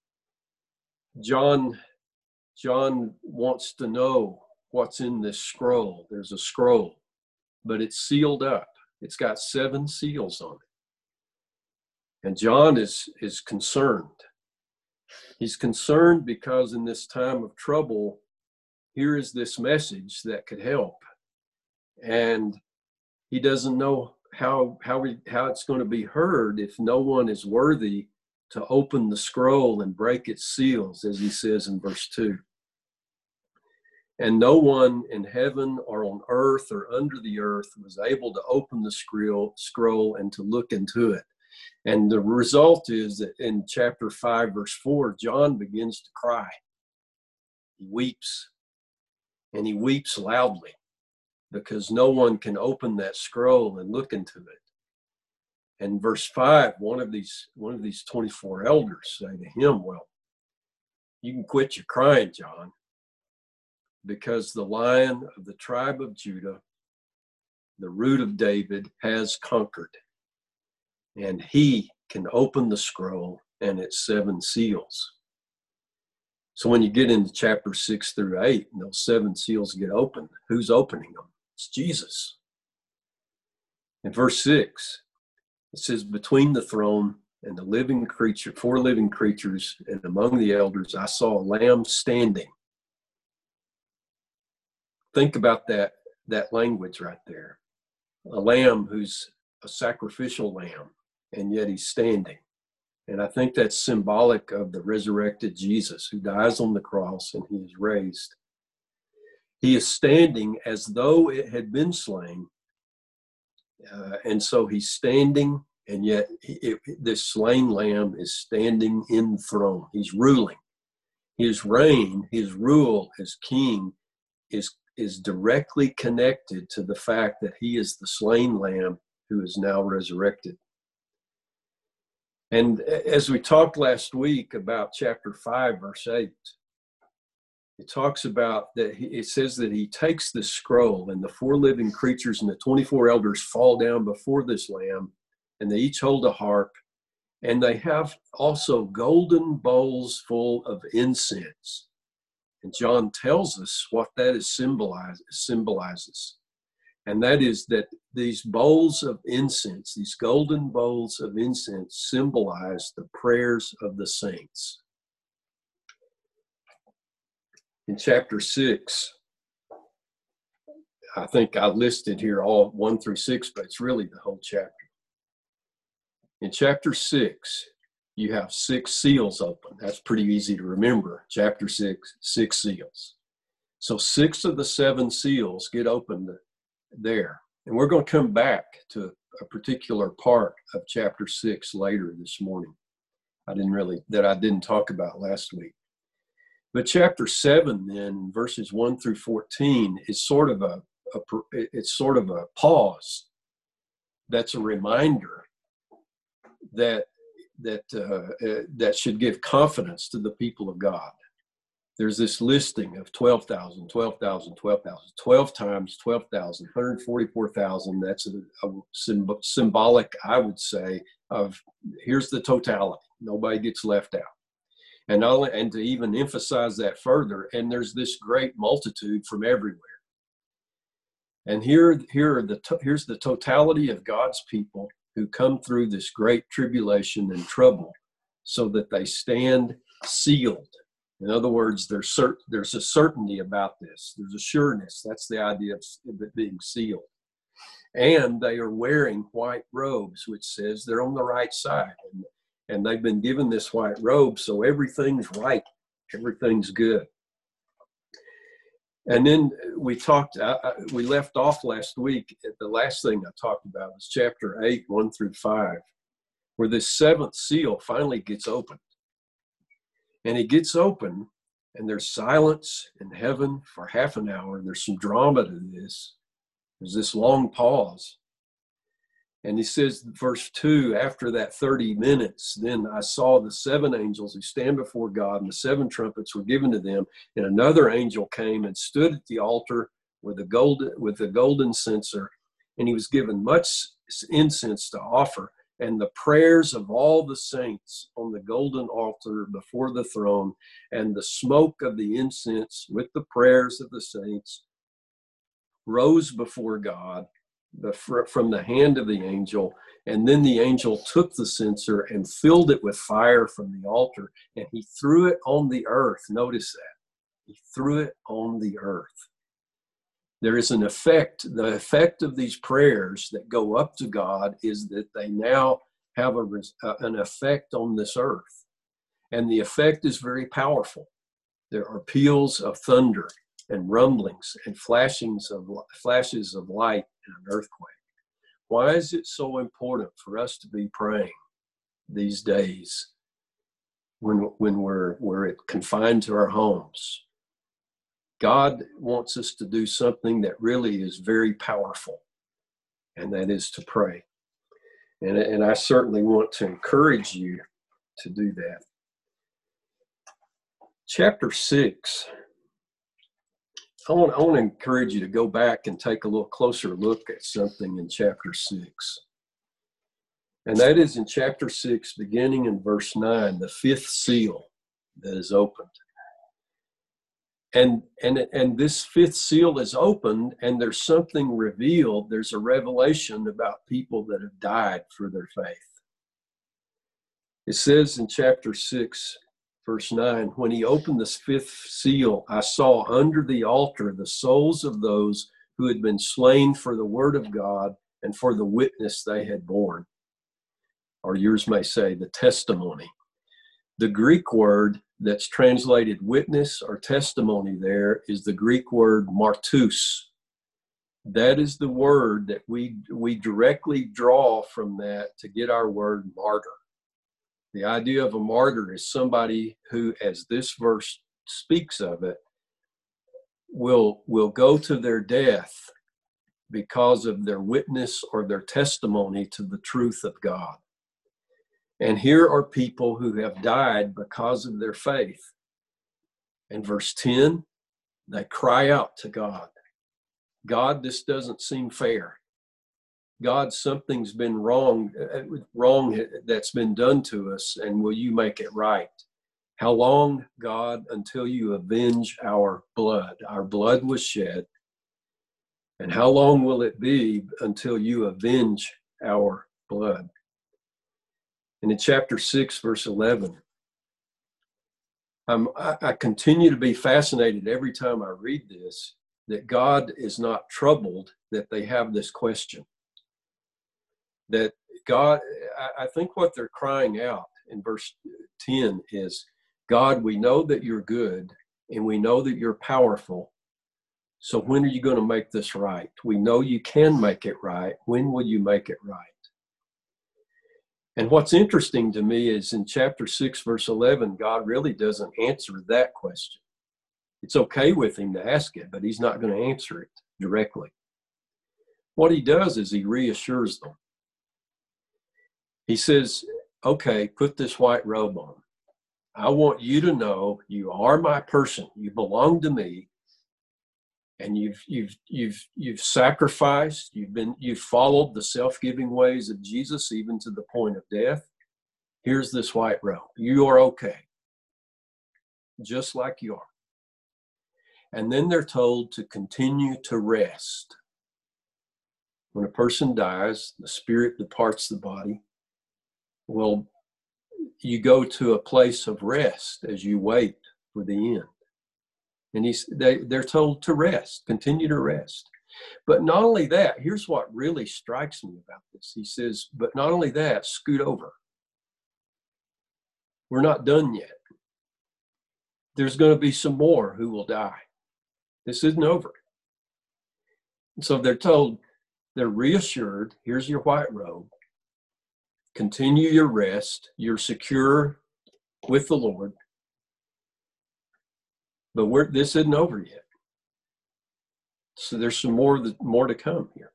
John wants to know what's in this scroll. There's a scroll, but it's sealed up. It's got 7 seals on it. And John is concerned. He's concerned because in this time of trouble, here is this message that could help. And he doesn't know how it's going to be heard if no one is worthy to open the scroll and break its seals, as he says in verse 2. And no one in heaven or on earth or under the earth was able to open the scroll and to look into it. And the result is that in chapter 5, verse 4, John begins to cry. He weeps, and he weeps loudly because no one can open that scroll and look into it. And verse 5, one of these 24 elders say to him, "Well, you can quit your crying, John, because the Lion of the tribe of Judah, the Root of David, has conquered, and he can open the scroll and its 7 seals." So when you get into chapter 6 through 8, and those 7 seals get opened, who's opening them? It's Jesus. In verse 6, it says, "Between the throne and the living creature, 4 living creatures, and among the elders, I saw a lamb standing." Think about that language right there. A lamb who's a sacrificial lamb, and yet he's standing. And I think that's symbolic of the resurrected Jesus who dies on the cross and he is raised. He is standing as though it had been slain. And so he's standing, and yet this slain lamb is standing in the throne. He's ruling. His reign, his rule as king is directly connected to the fact that he is the slain lamb who is now resurrected. And as we talked last week about chapter 5, verse 8, it talks about that it says that he takes the scroll, and the 4 living creatures and the 24 elders fall down before this Lamb, and they each hold a harp, and they have also golden bowls full of incense. And John tells us what that is symbolizes. And that is that these bowls of incense, these golden bowls of incense, symbolize the prayers of the saints. In chapter 6, I think I listed here all 1 through 6, but it's really the whole chapter. In chapter 6, you have 6 seals open. That's pretty easy to remember. Chapter 6, 6 seals. So 6 of the 7 seals get opened there. And we're going to come back to a particular part of chapter 6 later this morning. I didn't talk about last week. But chapter 7 then, verses 1 through 14, is sort of a pause. That's a reminder that should give confidence to the people of God. There's this listing of 12,000, 12,000, 12,000, 12 times 12,000, 144,000. That's a symbolic, I would say, of here's the totality. Nobody gets left out. And to even emphasize that further, and there's this great multitude from everywhere. And here's the totality of God's people who come through this great tribulation and trouble so that they stand sealed. In other words, there's a certainty about this. There's a sureness. That's the idea of it being sealed. And they are wearing white robes, which says they're on the right side. And they've been given this white robe, so everything's right. Everything's good. And then we left off last week. The last thing I talked about was chapter 8, 1 through 5, where this 7th seal finally gets opened. And it gets open, and there's silence in heaven for half an hour. There's some drama to this. There's this long pause. And he says, verse 2, after that 30 minutes, then I saw the 7 angels who stand before God, and the 7 trumpets were given to them. And another angel came and stood at the altar with the golden censer, and he was given much incense to offer, and the prayers of all the saints on the golden altar before the throne, and the smoke of the incense with the prayers of the saints rose before God from the hand of the angel. And then the angel took the censer and filled it with fire from the altar, and he threw it on the earth. Notice that. He threw it on the earth. There is an effect. The effect of these prayers that go up to God is that they now have an effect on this earth. And the effect is very powerful. There are peals of thunder and rumblings and flashes of light in an earthquake. Why is it so important for us to be praying these days when we're confined to our homes? God wants us to do something that really is very powerful, and that is to pray. And I certainly want to encourage you to do that. Chapter 6, I want to encourage you to go back and take a little closer look at something in chapter 6. And that is in chapter 6, beginning in verse 9, the 5th seal that is opened. And this 5th seal is opened, and there's something revealed. There's a revelation about people that have died for their faith. It says in chapter 6, verse 9, when he opened this 5th seal, I saw under the altar the souls of those who had been slain for the word of God and for the witness they had borne. Or yours may say the testimony. The Greek word that's translated witness or testimony there is the Greek word martus. That is the word that we directly draw from that to get our word martyr. The idea of a martyr is somebody who, as this verse speaks of it, will go to their death because of their witness or their testimony to the truth of God. And here are people who have died because of their faith. And verse 10, they cry out to God. God, this doesn't seem fair. God, something's been wrong that's been done to us, and will you make it right? How long, God, until you avenge our blood? Our blood was shed. And how long will it be until you avenge our blood? And in chapter 6, verse 11, I continue to be fascinated every time I read this, that God is not troubled that they have this question. That God, I think what they're crying out in verse 10 is, God, we know that you're good and we know that you're powerful. So when are you going to make this right? We know you can make it right. When will you make it right? And what's interesting to me is in chapter 6, verse 11, God really doesn't answer that question. It's okay with him to ask it, but he's not going to answer it directly. What he does is he reassures them. He says, okay, put this white robe on. I want you to know you are my person. You belong to me. And you've sacrificed, you've followed the self-giving ways of Jesus, even to the point of death. Here's this white robe. You are okay. Just like you are. And then they're told to continue to rest. When a person dies, the spirit departs the body. Well, you go to a place of rest as you wait for the end. And they're told to rest, continue to rest. But not only that, here's what really strikes me about this. He says, but not only that, scoot over. We're not done yet. There's going to be some more who will die. This isn't over. And so they're told, they're reassured, here's your white robe. Continue your rest. You're secure with the Lord. But this isn't over yet. So there's some more to come here.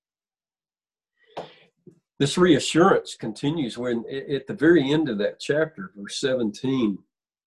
This reassurance continues when at the very end of that chapter, verse 17,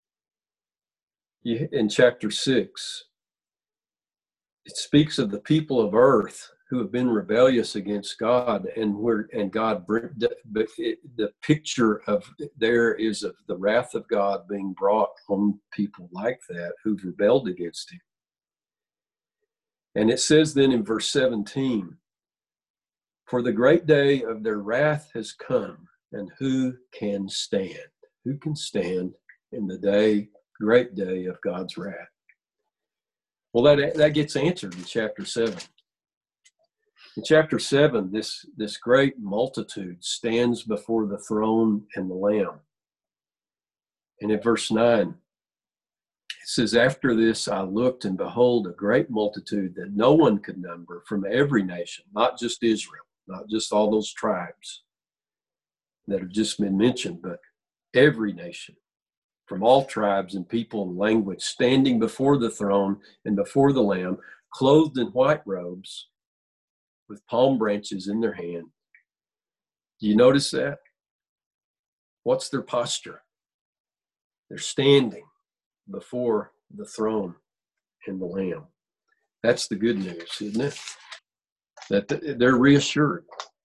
in chapter 6, it speaks of the people of earth who have been rebellious against God, and God, the picture of there is of the wrath of God being brought on people like that who've rebelled against him. And it says then in verse 17, for the great day of their wrath has come, and who can stand? Who can stand in the great day of God's wrath? Well, that gets answered in chapter 7. In chapter 7, this great multitude stands before the throne and the Lamb. And in verse 9, it says, after this I looked, and behold, a great multitude that no one could number, from every nation, not just Israel, not just all those tribes that have just been mentioned, but every nation, from all tribes and people and language, standing before the throne and before the Lamb, clothed in white robes, with palm branches in their hand. Do you notice that? What's their posture? They're standing before the throne and the Lamb. That's the good news, isn't it? That they're reassured.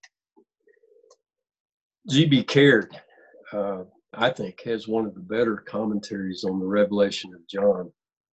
G.B. Caird, I think, has one of the better commentaries on the Revelation of John.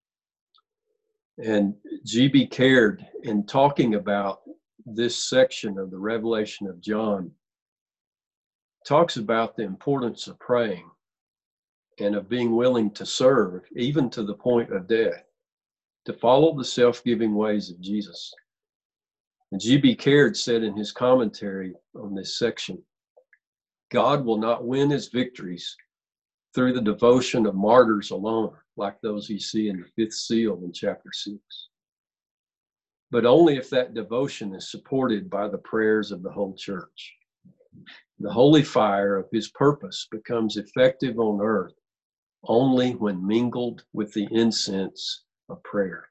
And G.B. Caird, in talking about this section of the Revelation of John, talks about the importance of praying and of being willing to serve, even to the point of death, to follow the self-giving ways of Jesus. And G.B. Caird said in his commentary on this section, God will not win his victories through the devotion of martyrs alone, like those you see in the 5th seal in chapter 6. But only if that devotion is supported by the prayers of the whole church. The holy fire of his purpose becomes effective on earth only when mingled with the incense of prayer.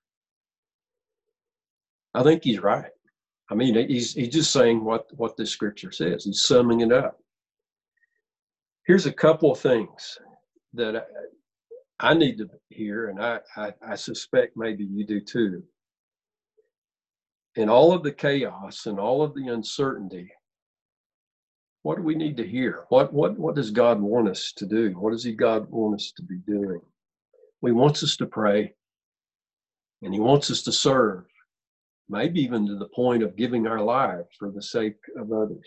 I think he's right. I mean, he's just saying what the scripture says. He's summing it up. Here's a couple of things that I need to hear, and I suspect maybe you do too. In all of the chaos and all of the uncertainty, what do we need to hear? What does God want us to do? What does God want us to be doing? He wants us to pray, and he wants us to serve, maybe even to the point of giving our lives for the sake of others.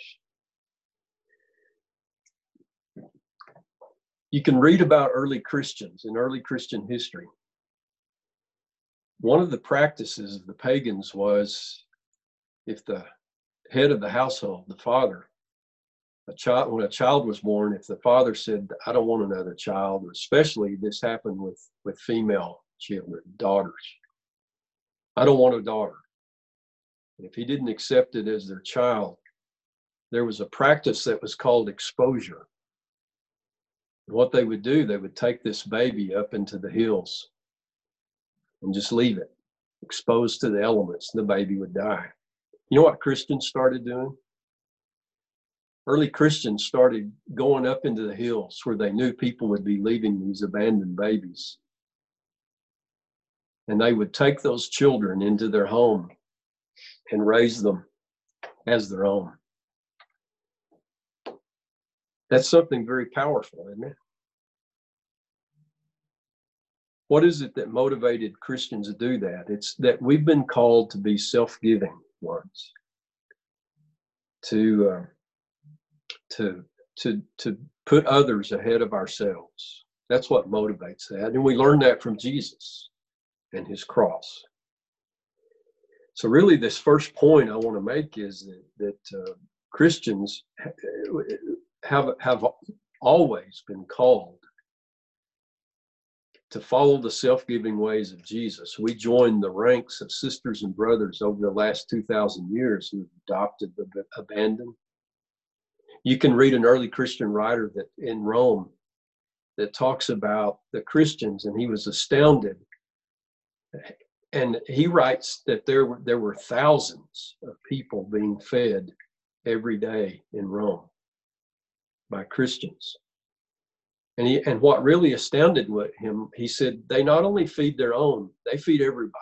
You can read about early Christians in early Christian history. One of the practices of the pagans was, if the head of the household, the father, when a child was born, if the father said, I don't want another child, especially this happened with female children, daughters. I don't want a daughter. And if he didn't accept it as their child, there was a practice that was called exposure. And what they would do, they would take this baby up into the hills and just leave it exposed to the elements, and the baby would die. You know what Christians started doing? Early Christians started going up into the hills where they knew people would be leaving these abandoned babies. And they would take those children into their home and raise them as their own. That's something very powerful, isn't it? What is it that motivated Christians to do that? It's that we've been called to be self-giving ones, to put others ahead of ourselves. That's what motivates that. And we learn that from Jesus and his cross. So really, this first point I want to make is that Christians have always been called to follow the self-giving ways of Jesus. We joined the ranks of sisters and brothers over the last 2,000 years who adopted the abandoned. You can read an early Christian writer that in Rome that talks about the Christians, and he was astounded. And he writes that there were thousands of people being fed every day in Rome by Christians. And what really astounded him, he said, they not only feed their own, they feed everybody.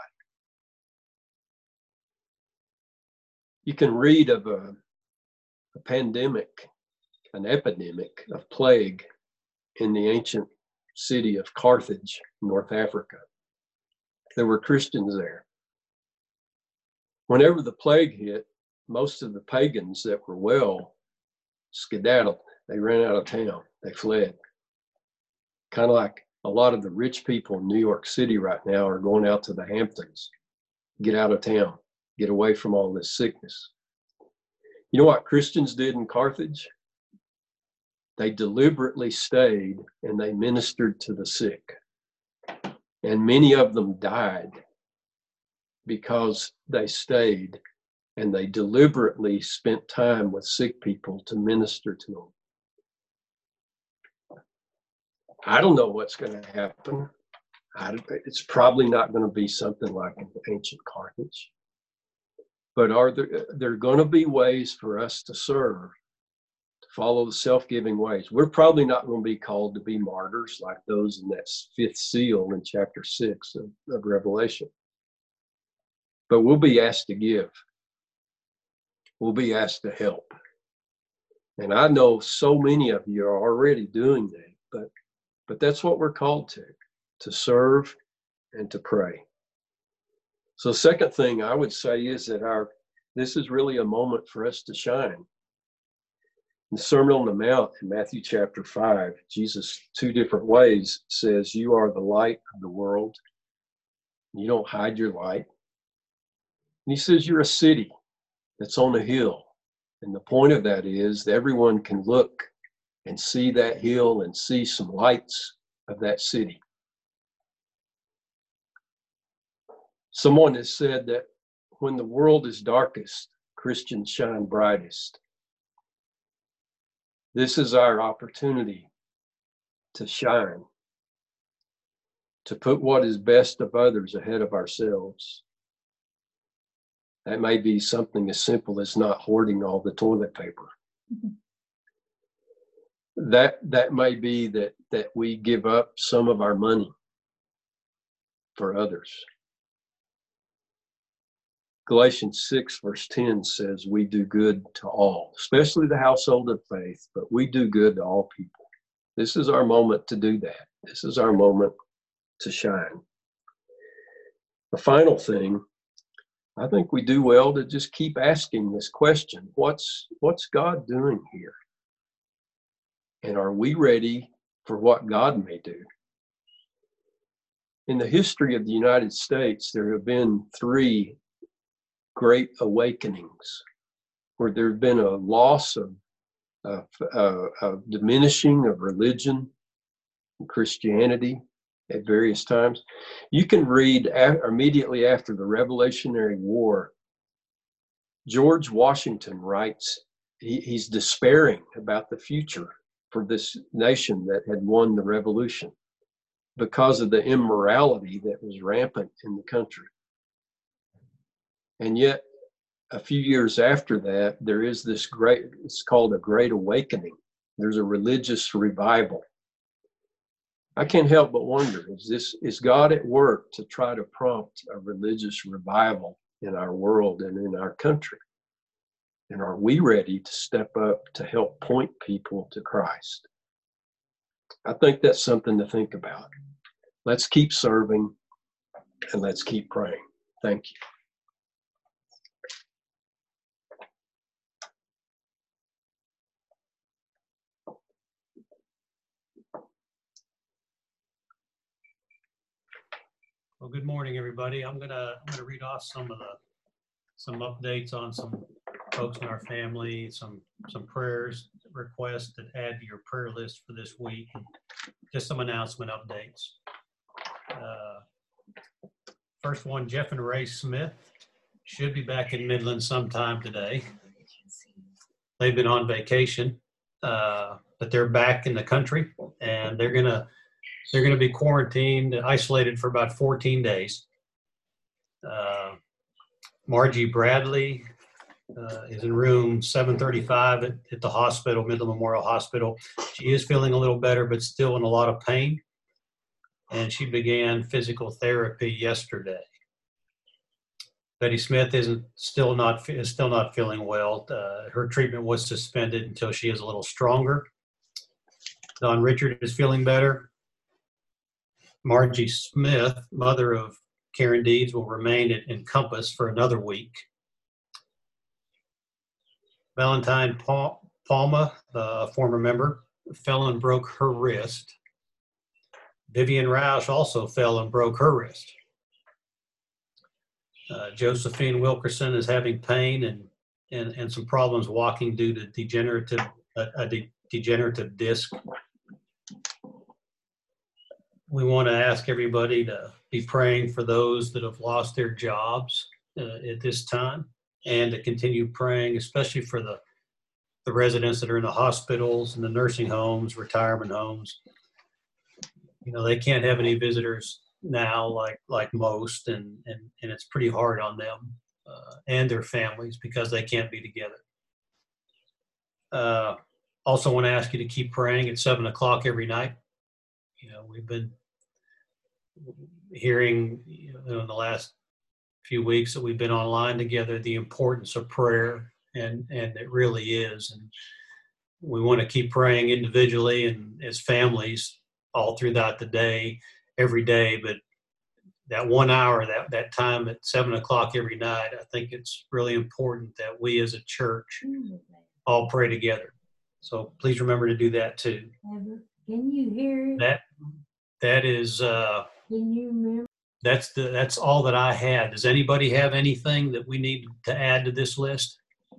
You can read of a pandemic, an epidemic of plague in the ancient city of Carthage, North Africa. There were Christians there. Whenever the plague hit, most of the pagans that were well skedaddled. They ran out of town. They fled. Kind of like a lot of the rich people in New York City right now are going out to the Hamptons. Get out of town. Get away from all this sickness. You know what Christians did in Carthage? They deliberately stayed and they ministered to the sick. And many of them died because they stayed and they deliberately spent time with sick people to minister to them. I don't know what's going to happen. It's probably not going to be something like in ancient Carthage. But there are going to be ways for us to serve, to follow the self-giving ways. We're probably not going to be called to be martyrs like those in that fifth seal in chapter 6 of Revelation. But we'll be asked to give. We'll be asked to help. And I know so many of you are already doing that, but that's what we're called to serve and to pray. So the second thing I would say is that this is really a moment for us to shine. In the Sermon on the Mount in Matthew chapter 5, Jesus, 2 different ways, says, you are the light of the world. You don't hide your light. And he says you're a city that's on a hill. And the point of that is that everyone can look and see that hill and see some lights of that city. Someone has said that when the world is darkest, Christians shine brightest. This is our opportunity to shine, to put what is best of others ahead of ourselves. That may be something as simple as not hoarding all the toilet paper. That may be that we give up some of our money for others. Galatians 6 verse 10 says we do good to all, especially the household of faith, but we do good to all people. This is our moment to do that. This is our moment to shine. The final thing, I think we do well to just keep asking this question, what's God doing here? And are we ready for what God may do? In the history of the United States, there have been 3 great awakenings where there have been a loss of diminishing of religion and Christianity at various times. You can read immediately after the Revolutionary War, George Washington writes, he's despairing about the future for this nation that had won the revolution because of the immorality that was rampant in the country. And yet, a few years after that, there is this it's called a Great Awakening. There's a religious revival. I can't help but wonder, is God at work to try to prompt a religious revival in our world and in our country? And are we ready to step up to help point people to Christ? I think that's something to think about. Let's keep serving and let's keep praying. Thank you. Well, good morning, everybody. I'm gonna read off some updates on some folks in our family, some prayers requests that add to your prayer list for this week, and just some announcement updates. First one, Jeff and Ray Smith should be back in Midland sometime today. They've been on vacation, but they're back in the country, and they're gonna be quarantined, isolated for about 14 days. Margie Bradley is in room 735 at the hospital, Midland Memorial Hospital. She is feeling a little better, but still in a lot of pain. And she began physical therapy yesterday. Betty Smith is still not feeling well. Her treatment was suspended until she is a little stronger. Don Richard is feeling better. Margie Smith, mother of Karen Deeds, will remain at Encompass for another week. Valentine Palma, the former member, fell and broke her wrist. Vivian Roush also fell and broke her wrist. Josephine Wilkerson is having pain and some problems walking due to degenerative disc. We want to ask everybody to be praying for those that have lost their jobs at this time, and to continue praying, especially for the residents that are in the hospitals and the nursing homes, retirement homes. You know, they can't have any visitors now like most, and it's pretty hard on them and their families because they can't be together. Also want to ask you to keep praying at 7 o'clock every night. You know, we've been hearing in the last few weeks that we've been online together the importance of prayer, and it really is. And we want to keep praying individually and as families all throughout the day, every day. But that 1 hour, that time at 7 o'clock every night, I think it's really important that we as a church all pray together. So please remember to do that too. Can you hear it? That is Can you remember? that's all that I had. Does anybody have anything that we need to add to this list?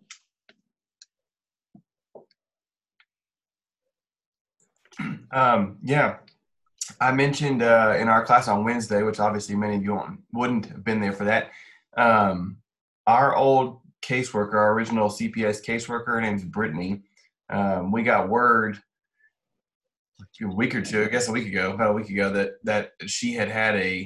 Yeah, I mentioned in our class on Wednesday, which obviously many of you wouldn't have been there for that. Our old caseworker, our original CPS caseworker, her name's Brittany. We got word a week ago, that she had a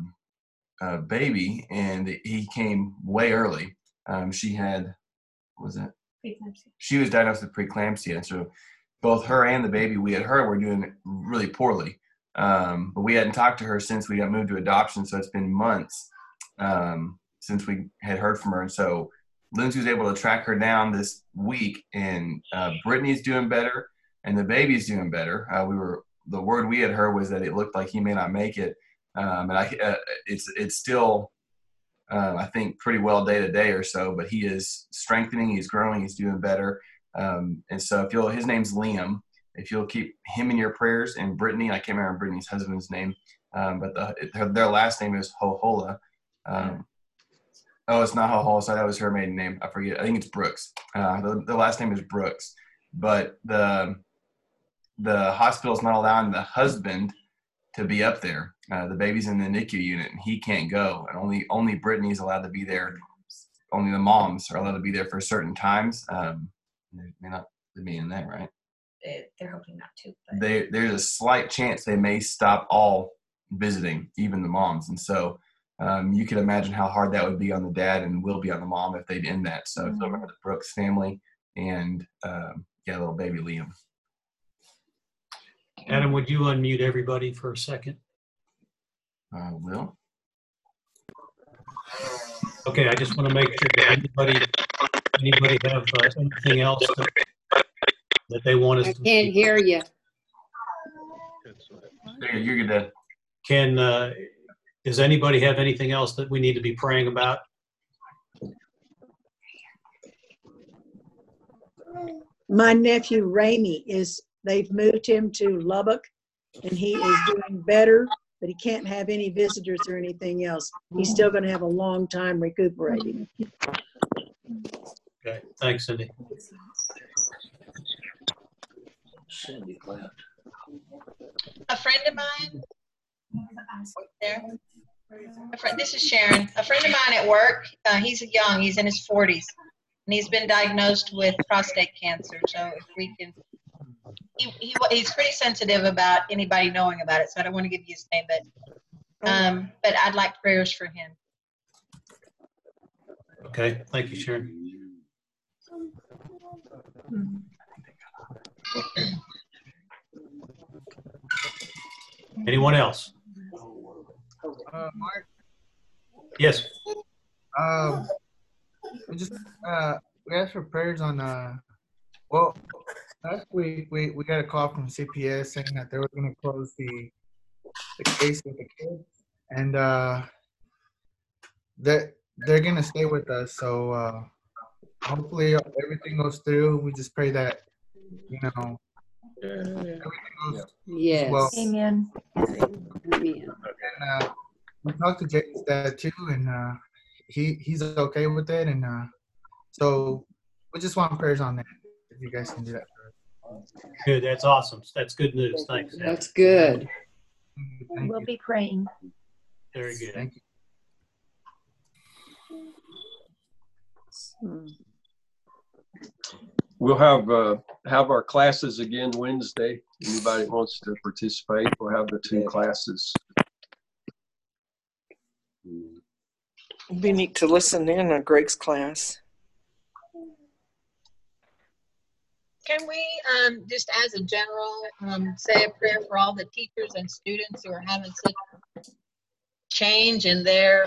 baby, and he came way early. She had, what was it? Preeclampsia. She was diagnosed with preeclampsia. So both her and the baby we had heard were doing really poorly. But we hadn't talked to her since we got moved to adoption, so it's been months since we had heard from her. And so Lindsay was able to track her down this week, and Brittany's doing better, and the baby's doing better. The word we had heard was that it looked like he may not make it, and it's still I think pretty well day to day or so, but he is strengthening, he's growing, he's doing better. And so his name's Liam. If you'll keep him in your prayers, and Brittany, I can't remember Brittany's husband's name, but their last name is Hohola. It's not Hohola, sorry, that was her maiden name. I forget. I think it's Brooks. The last name is Brooks, but the hospital's not allowing the husband to be up there. The baby's in the NICU unit, and he can't go. And only Brittany's allowed to be there. Only the moms are allowed to be there for certain times. They may not be in that, right? They're hoping not to. But. There's a slight chance they may stop all visiting, even the moms. And so you can imagine how hard that would be on the dad and will be on the mom if they'd end that. So it's over to the Brooks family and little baby Liam. Adam, would you unmute everybody for a second? Will? Okay, I just want to make sure that anybody have anything else that they want us I to can't hear you. You're good. Does anybody have anything else that we need to be praying about? My nephew Ramey they've moved him to Lubbock, and he is doing better, but he can't have any visitors or anything else. He's still going to have a long time recuperating. Okay, thanks, Cindy. A friend of mine, this is Sharon. A friend of mine at work, he's young, he's in his 40s, and he's been diagnosed with prostate cancer. So if we can, he's pretty sensitive about anybody knowing about it, so I don't want to give you his name, but I'd like prayers for him. Okay, thank you, Sharon. Anyone else? Mark? Yes. We asked for prayers on last week we got a call from CPS saying that they were going to close the case with the kids, and they're going to stay with us. So hopefully everything goes through. We just pray that everything goes Yes. well. Amen. Amen. And we talked to Jason's dad too, and he's okay with it, and so we just want prayers on that. If you guys can do that for us. Good. That's awesome. That's good news. Thanks. That's good. Thank We'll you. be praying. Very good. Thank you. We'll have our classes again Wednesday. Anybody wants to participate, we'll have the 2 classes. It'd be neat to listen in on Greg's class. Can we just as a general say a prayer for all the teachers and students who are having such change in their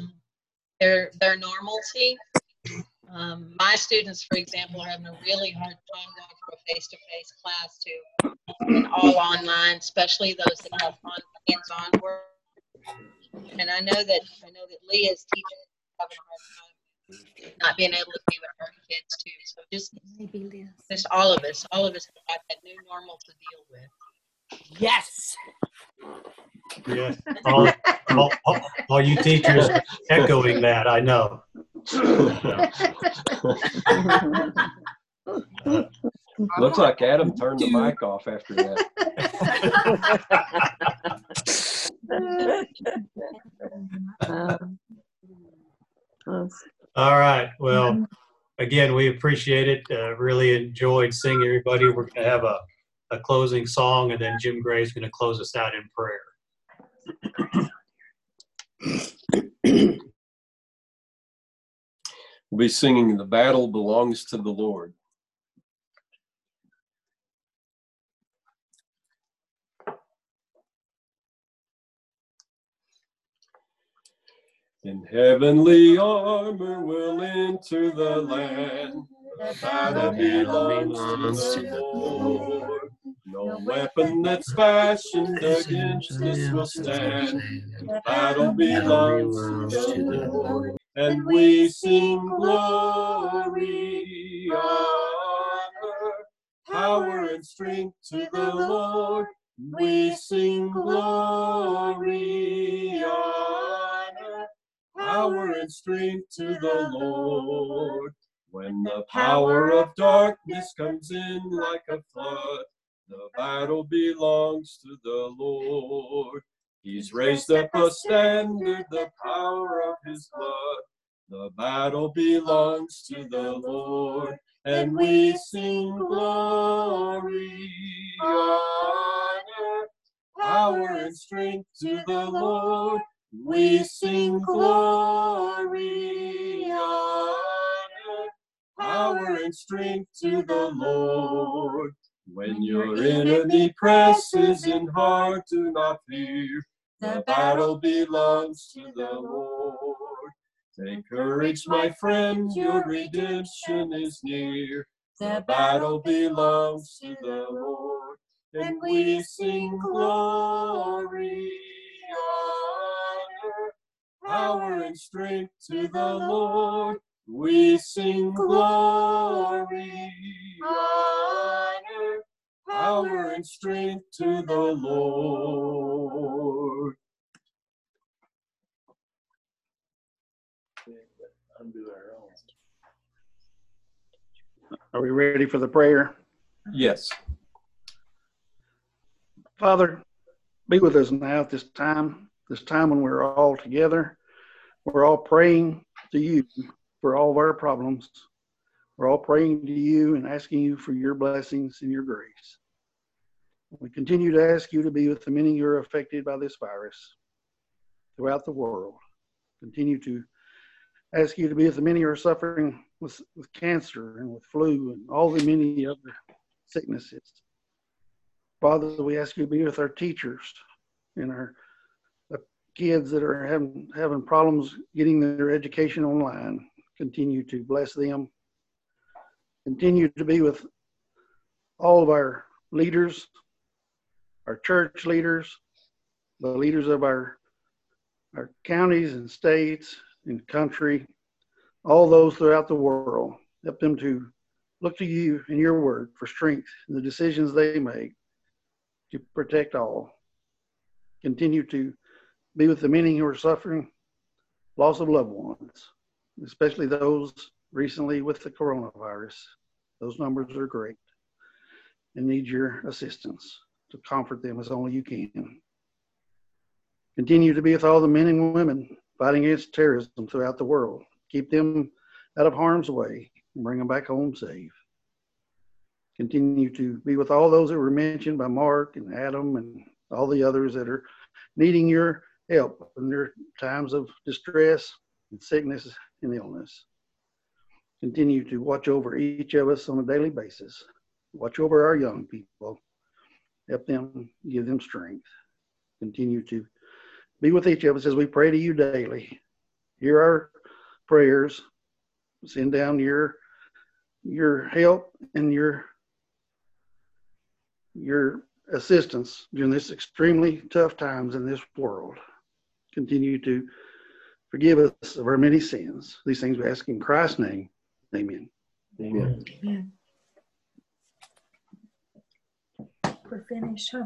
normalcy? My students, for example, are having a really hard time going from a face-to-face class to an all online, especially those that have hands-on work. And I know that Leah's teaching having a hard time not being able to be with her kids too. So just all of us have got that new normal to deal with. Yes. Yeah. All you teachers echoing that, I know. Looks like Adam turned the mic off after that. All right. Well, again, we appreciate it. Really enjoyed seeing everybody. We're going to have a closing song, and then Jim Gray's going to close us out in prayer. We'll be singing "The Battle Belongs to the Lord." In heavenly armor we'll enter the land. The battle belongs to the Lord. No weapon that's fashioned against us will stand. The battle belongs to the Lord. And we sing glory, honor, power and strength to the Lord. We sing glory, honor, power and strength to the Lord. When the power of darkness comes in like a flood, the battle belongs to the Lord. He's raised up a standard, the power of his blood. The battle belongs to the Lord. And we sing glory, honor, power and strength to the Lord. We sing glory, honor, power and strength to the Lord. When your enemy presses in hard, do not fear. The battle belongs to the Lord. Take courage, my friend, your redemption is near. The battle belongs to the Lord. And we sing glory, honor, power and strength to the Lord. We sing glory, honor, power and strength to the Lord. Undo our own. Are we ready for the prayer? Yes. Father, be with us now at this time when we're all together. We're all praying to you for all of our problems. We're all praying to you and asking you for your blessings and your grace. We continue to ask you to be with the many who are affected by this virus throughout the world. Continue to ask you to be with the many who are suffering with cancer and with flu and all the many other sicknesses. Father, we ask you to be with our teachers and the kids that are having problems getting their education online. Continue to bless them. Continue to be with all of our leaders, our church leaders, the leaders of our counties and states and country, all those throughout the world. Help them to look to you and your word for strength in the decisions they make to protect all. Continue to be with the many who are suffering loss of loved ones, especially those recently with the coronavirus. Those numbers are great and need your assistance to comfort them as only you can. Continue to be with all the men and women fighting against terrorism throughout the world. Keep them out of harm's way and bring them back home safe. Continue to be with all those that were mentioned by Mark and Adam and all the others that are needing your help in their times of distress and sickness and illness. Continue to watch over each of us on a daily basis. Watch over our young people. Help them, give them strength. Continue to be with each of us as we pray to you daily. Hear our prayers. Send down your help and your assistance during this extremely tough times in this world. Continue to forgive us of our many sins. These things we ask in Christ's name. Amen. Amen. Amen. We're finished, huh?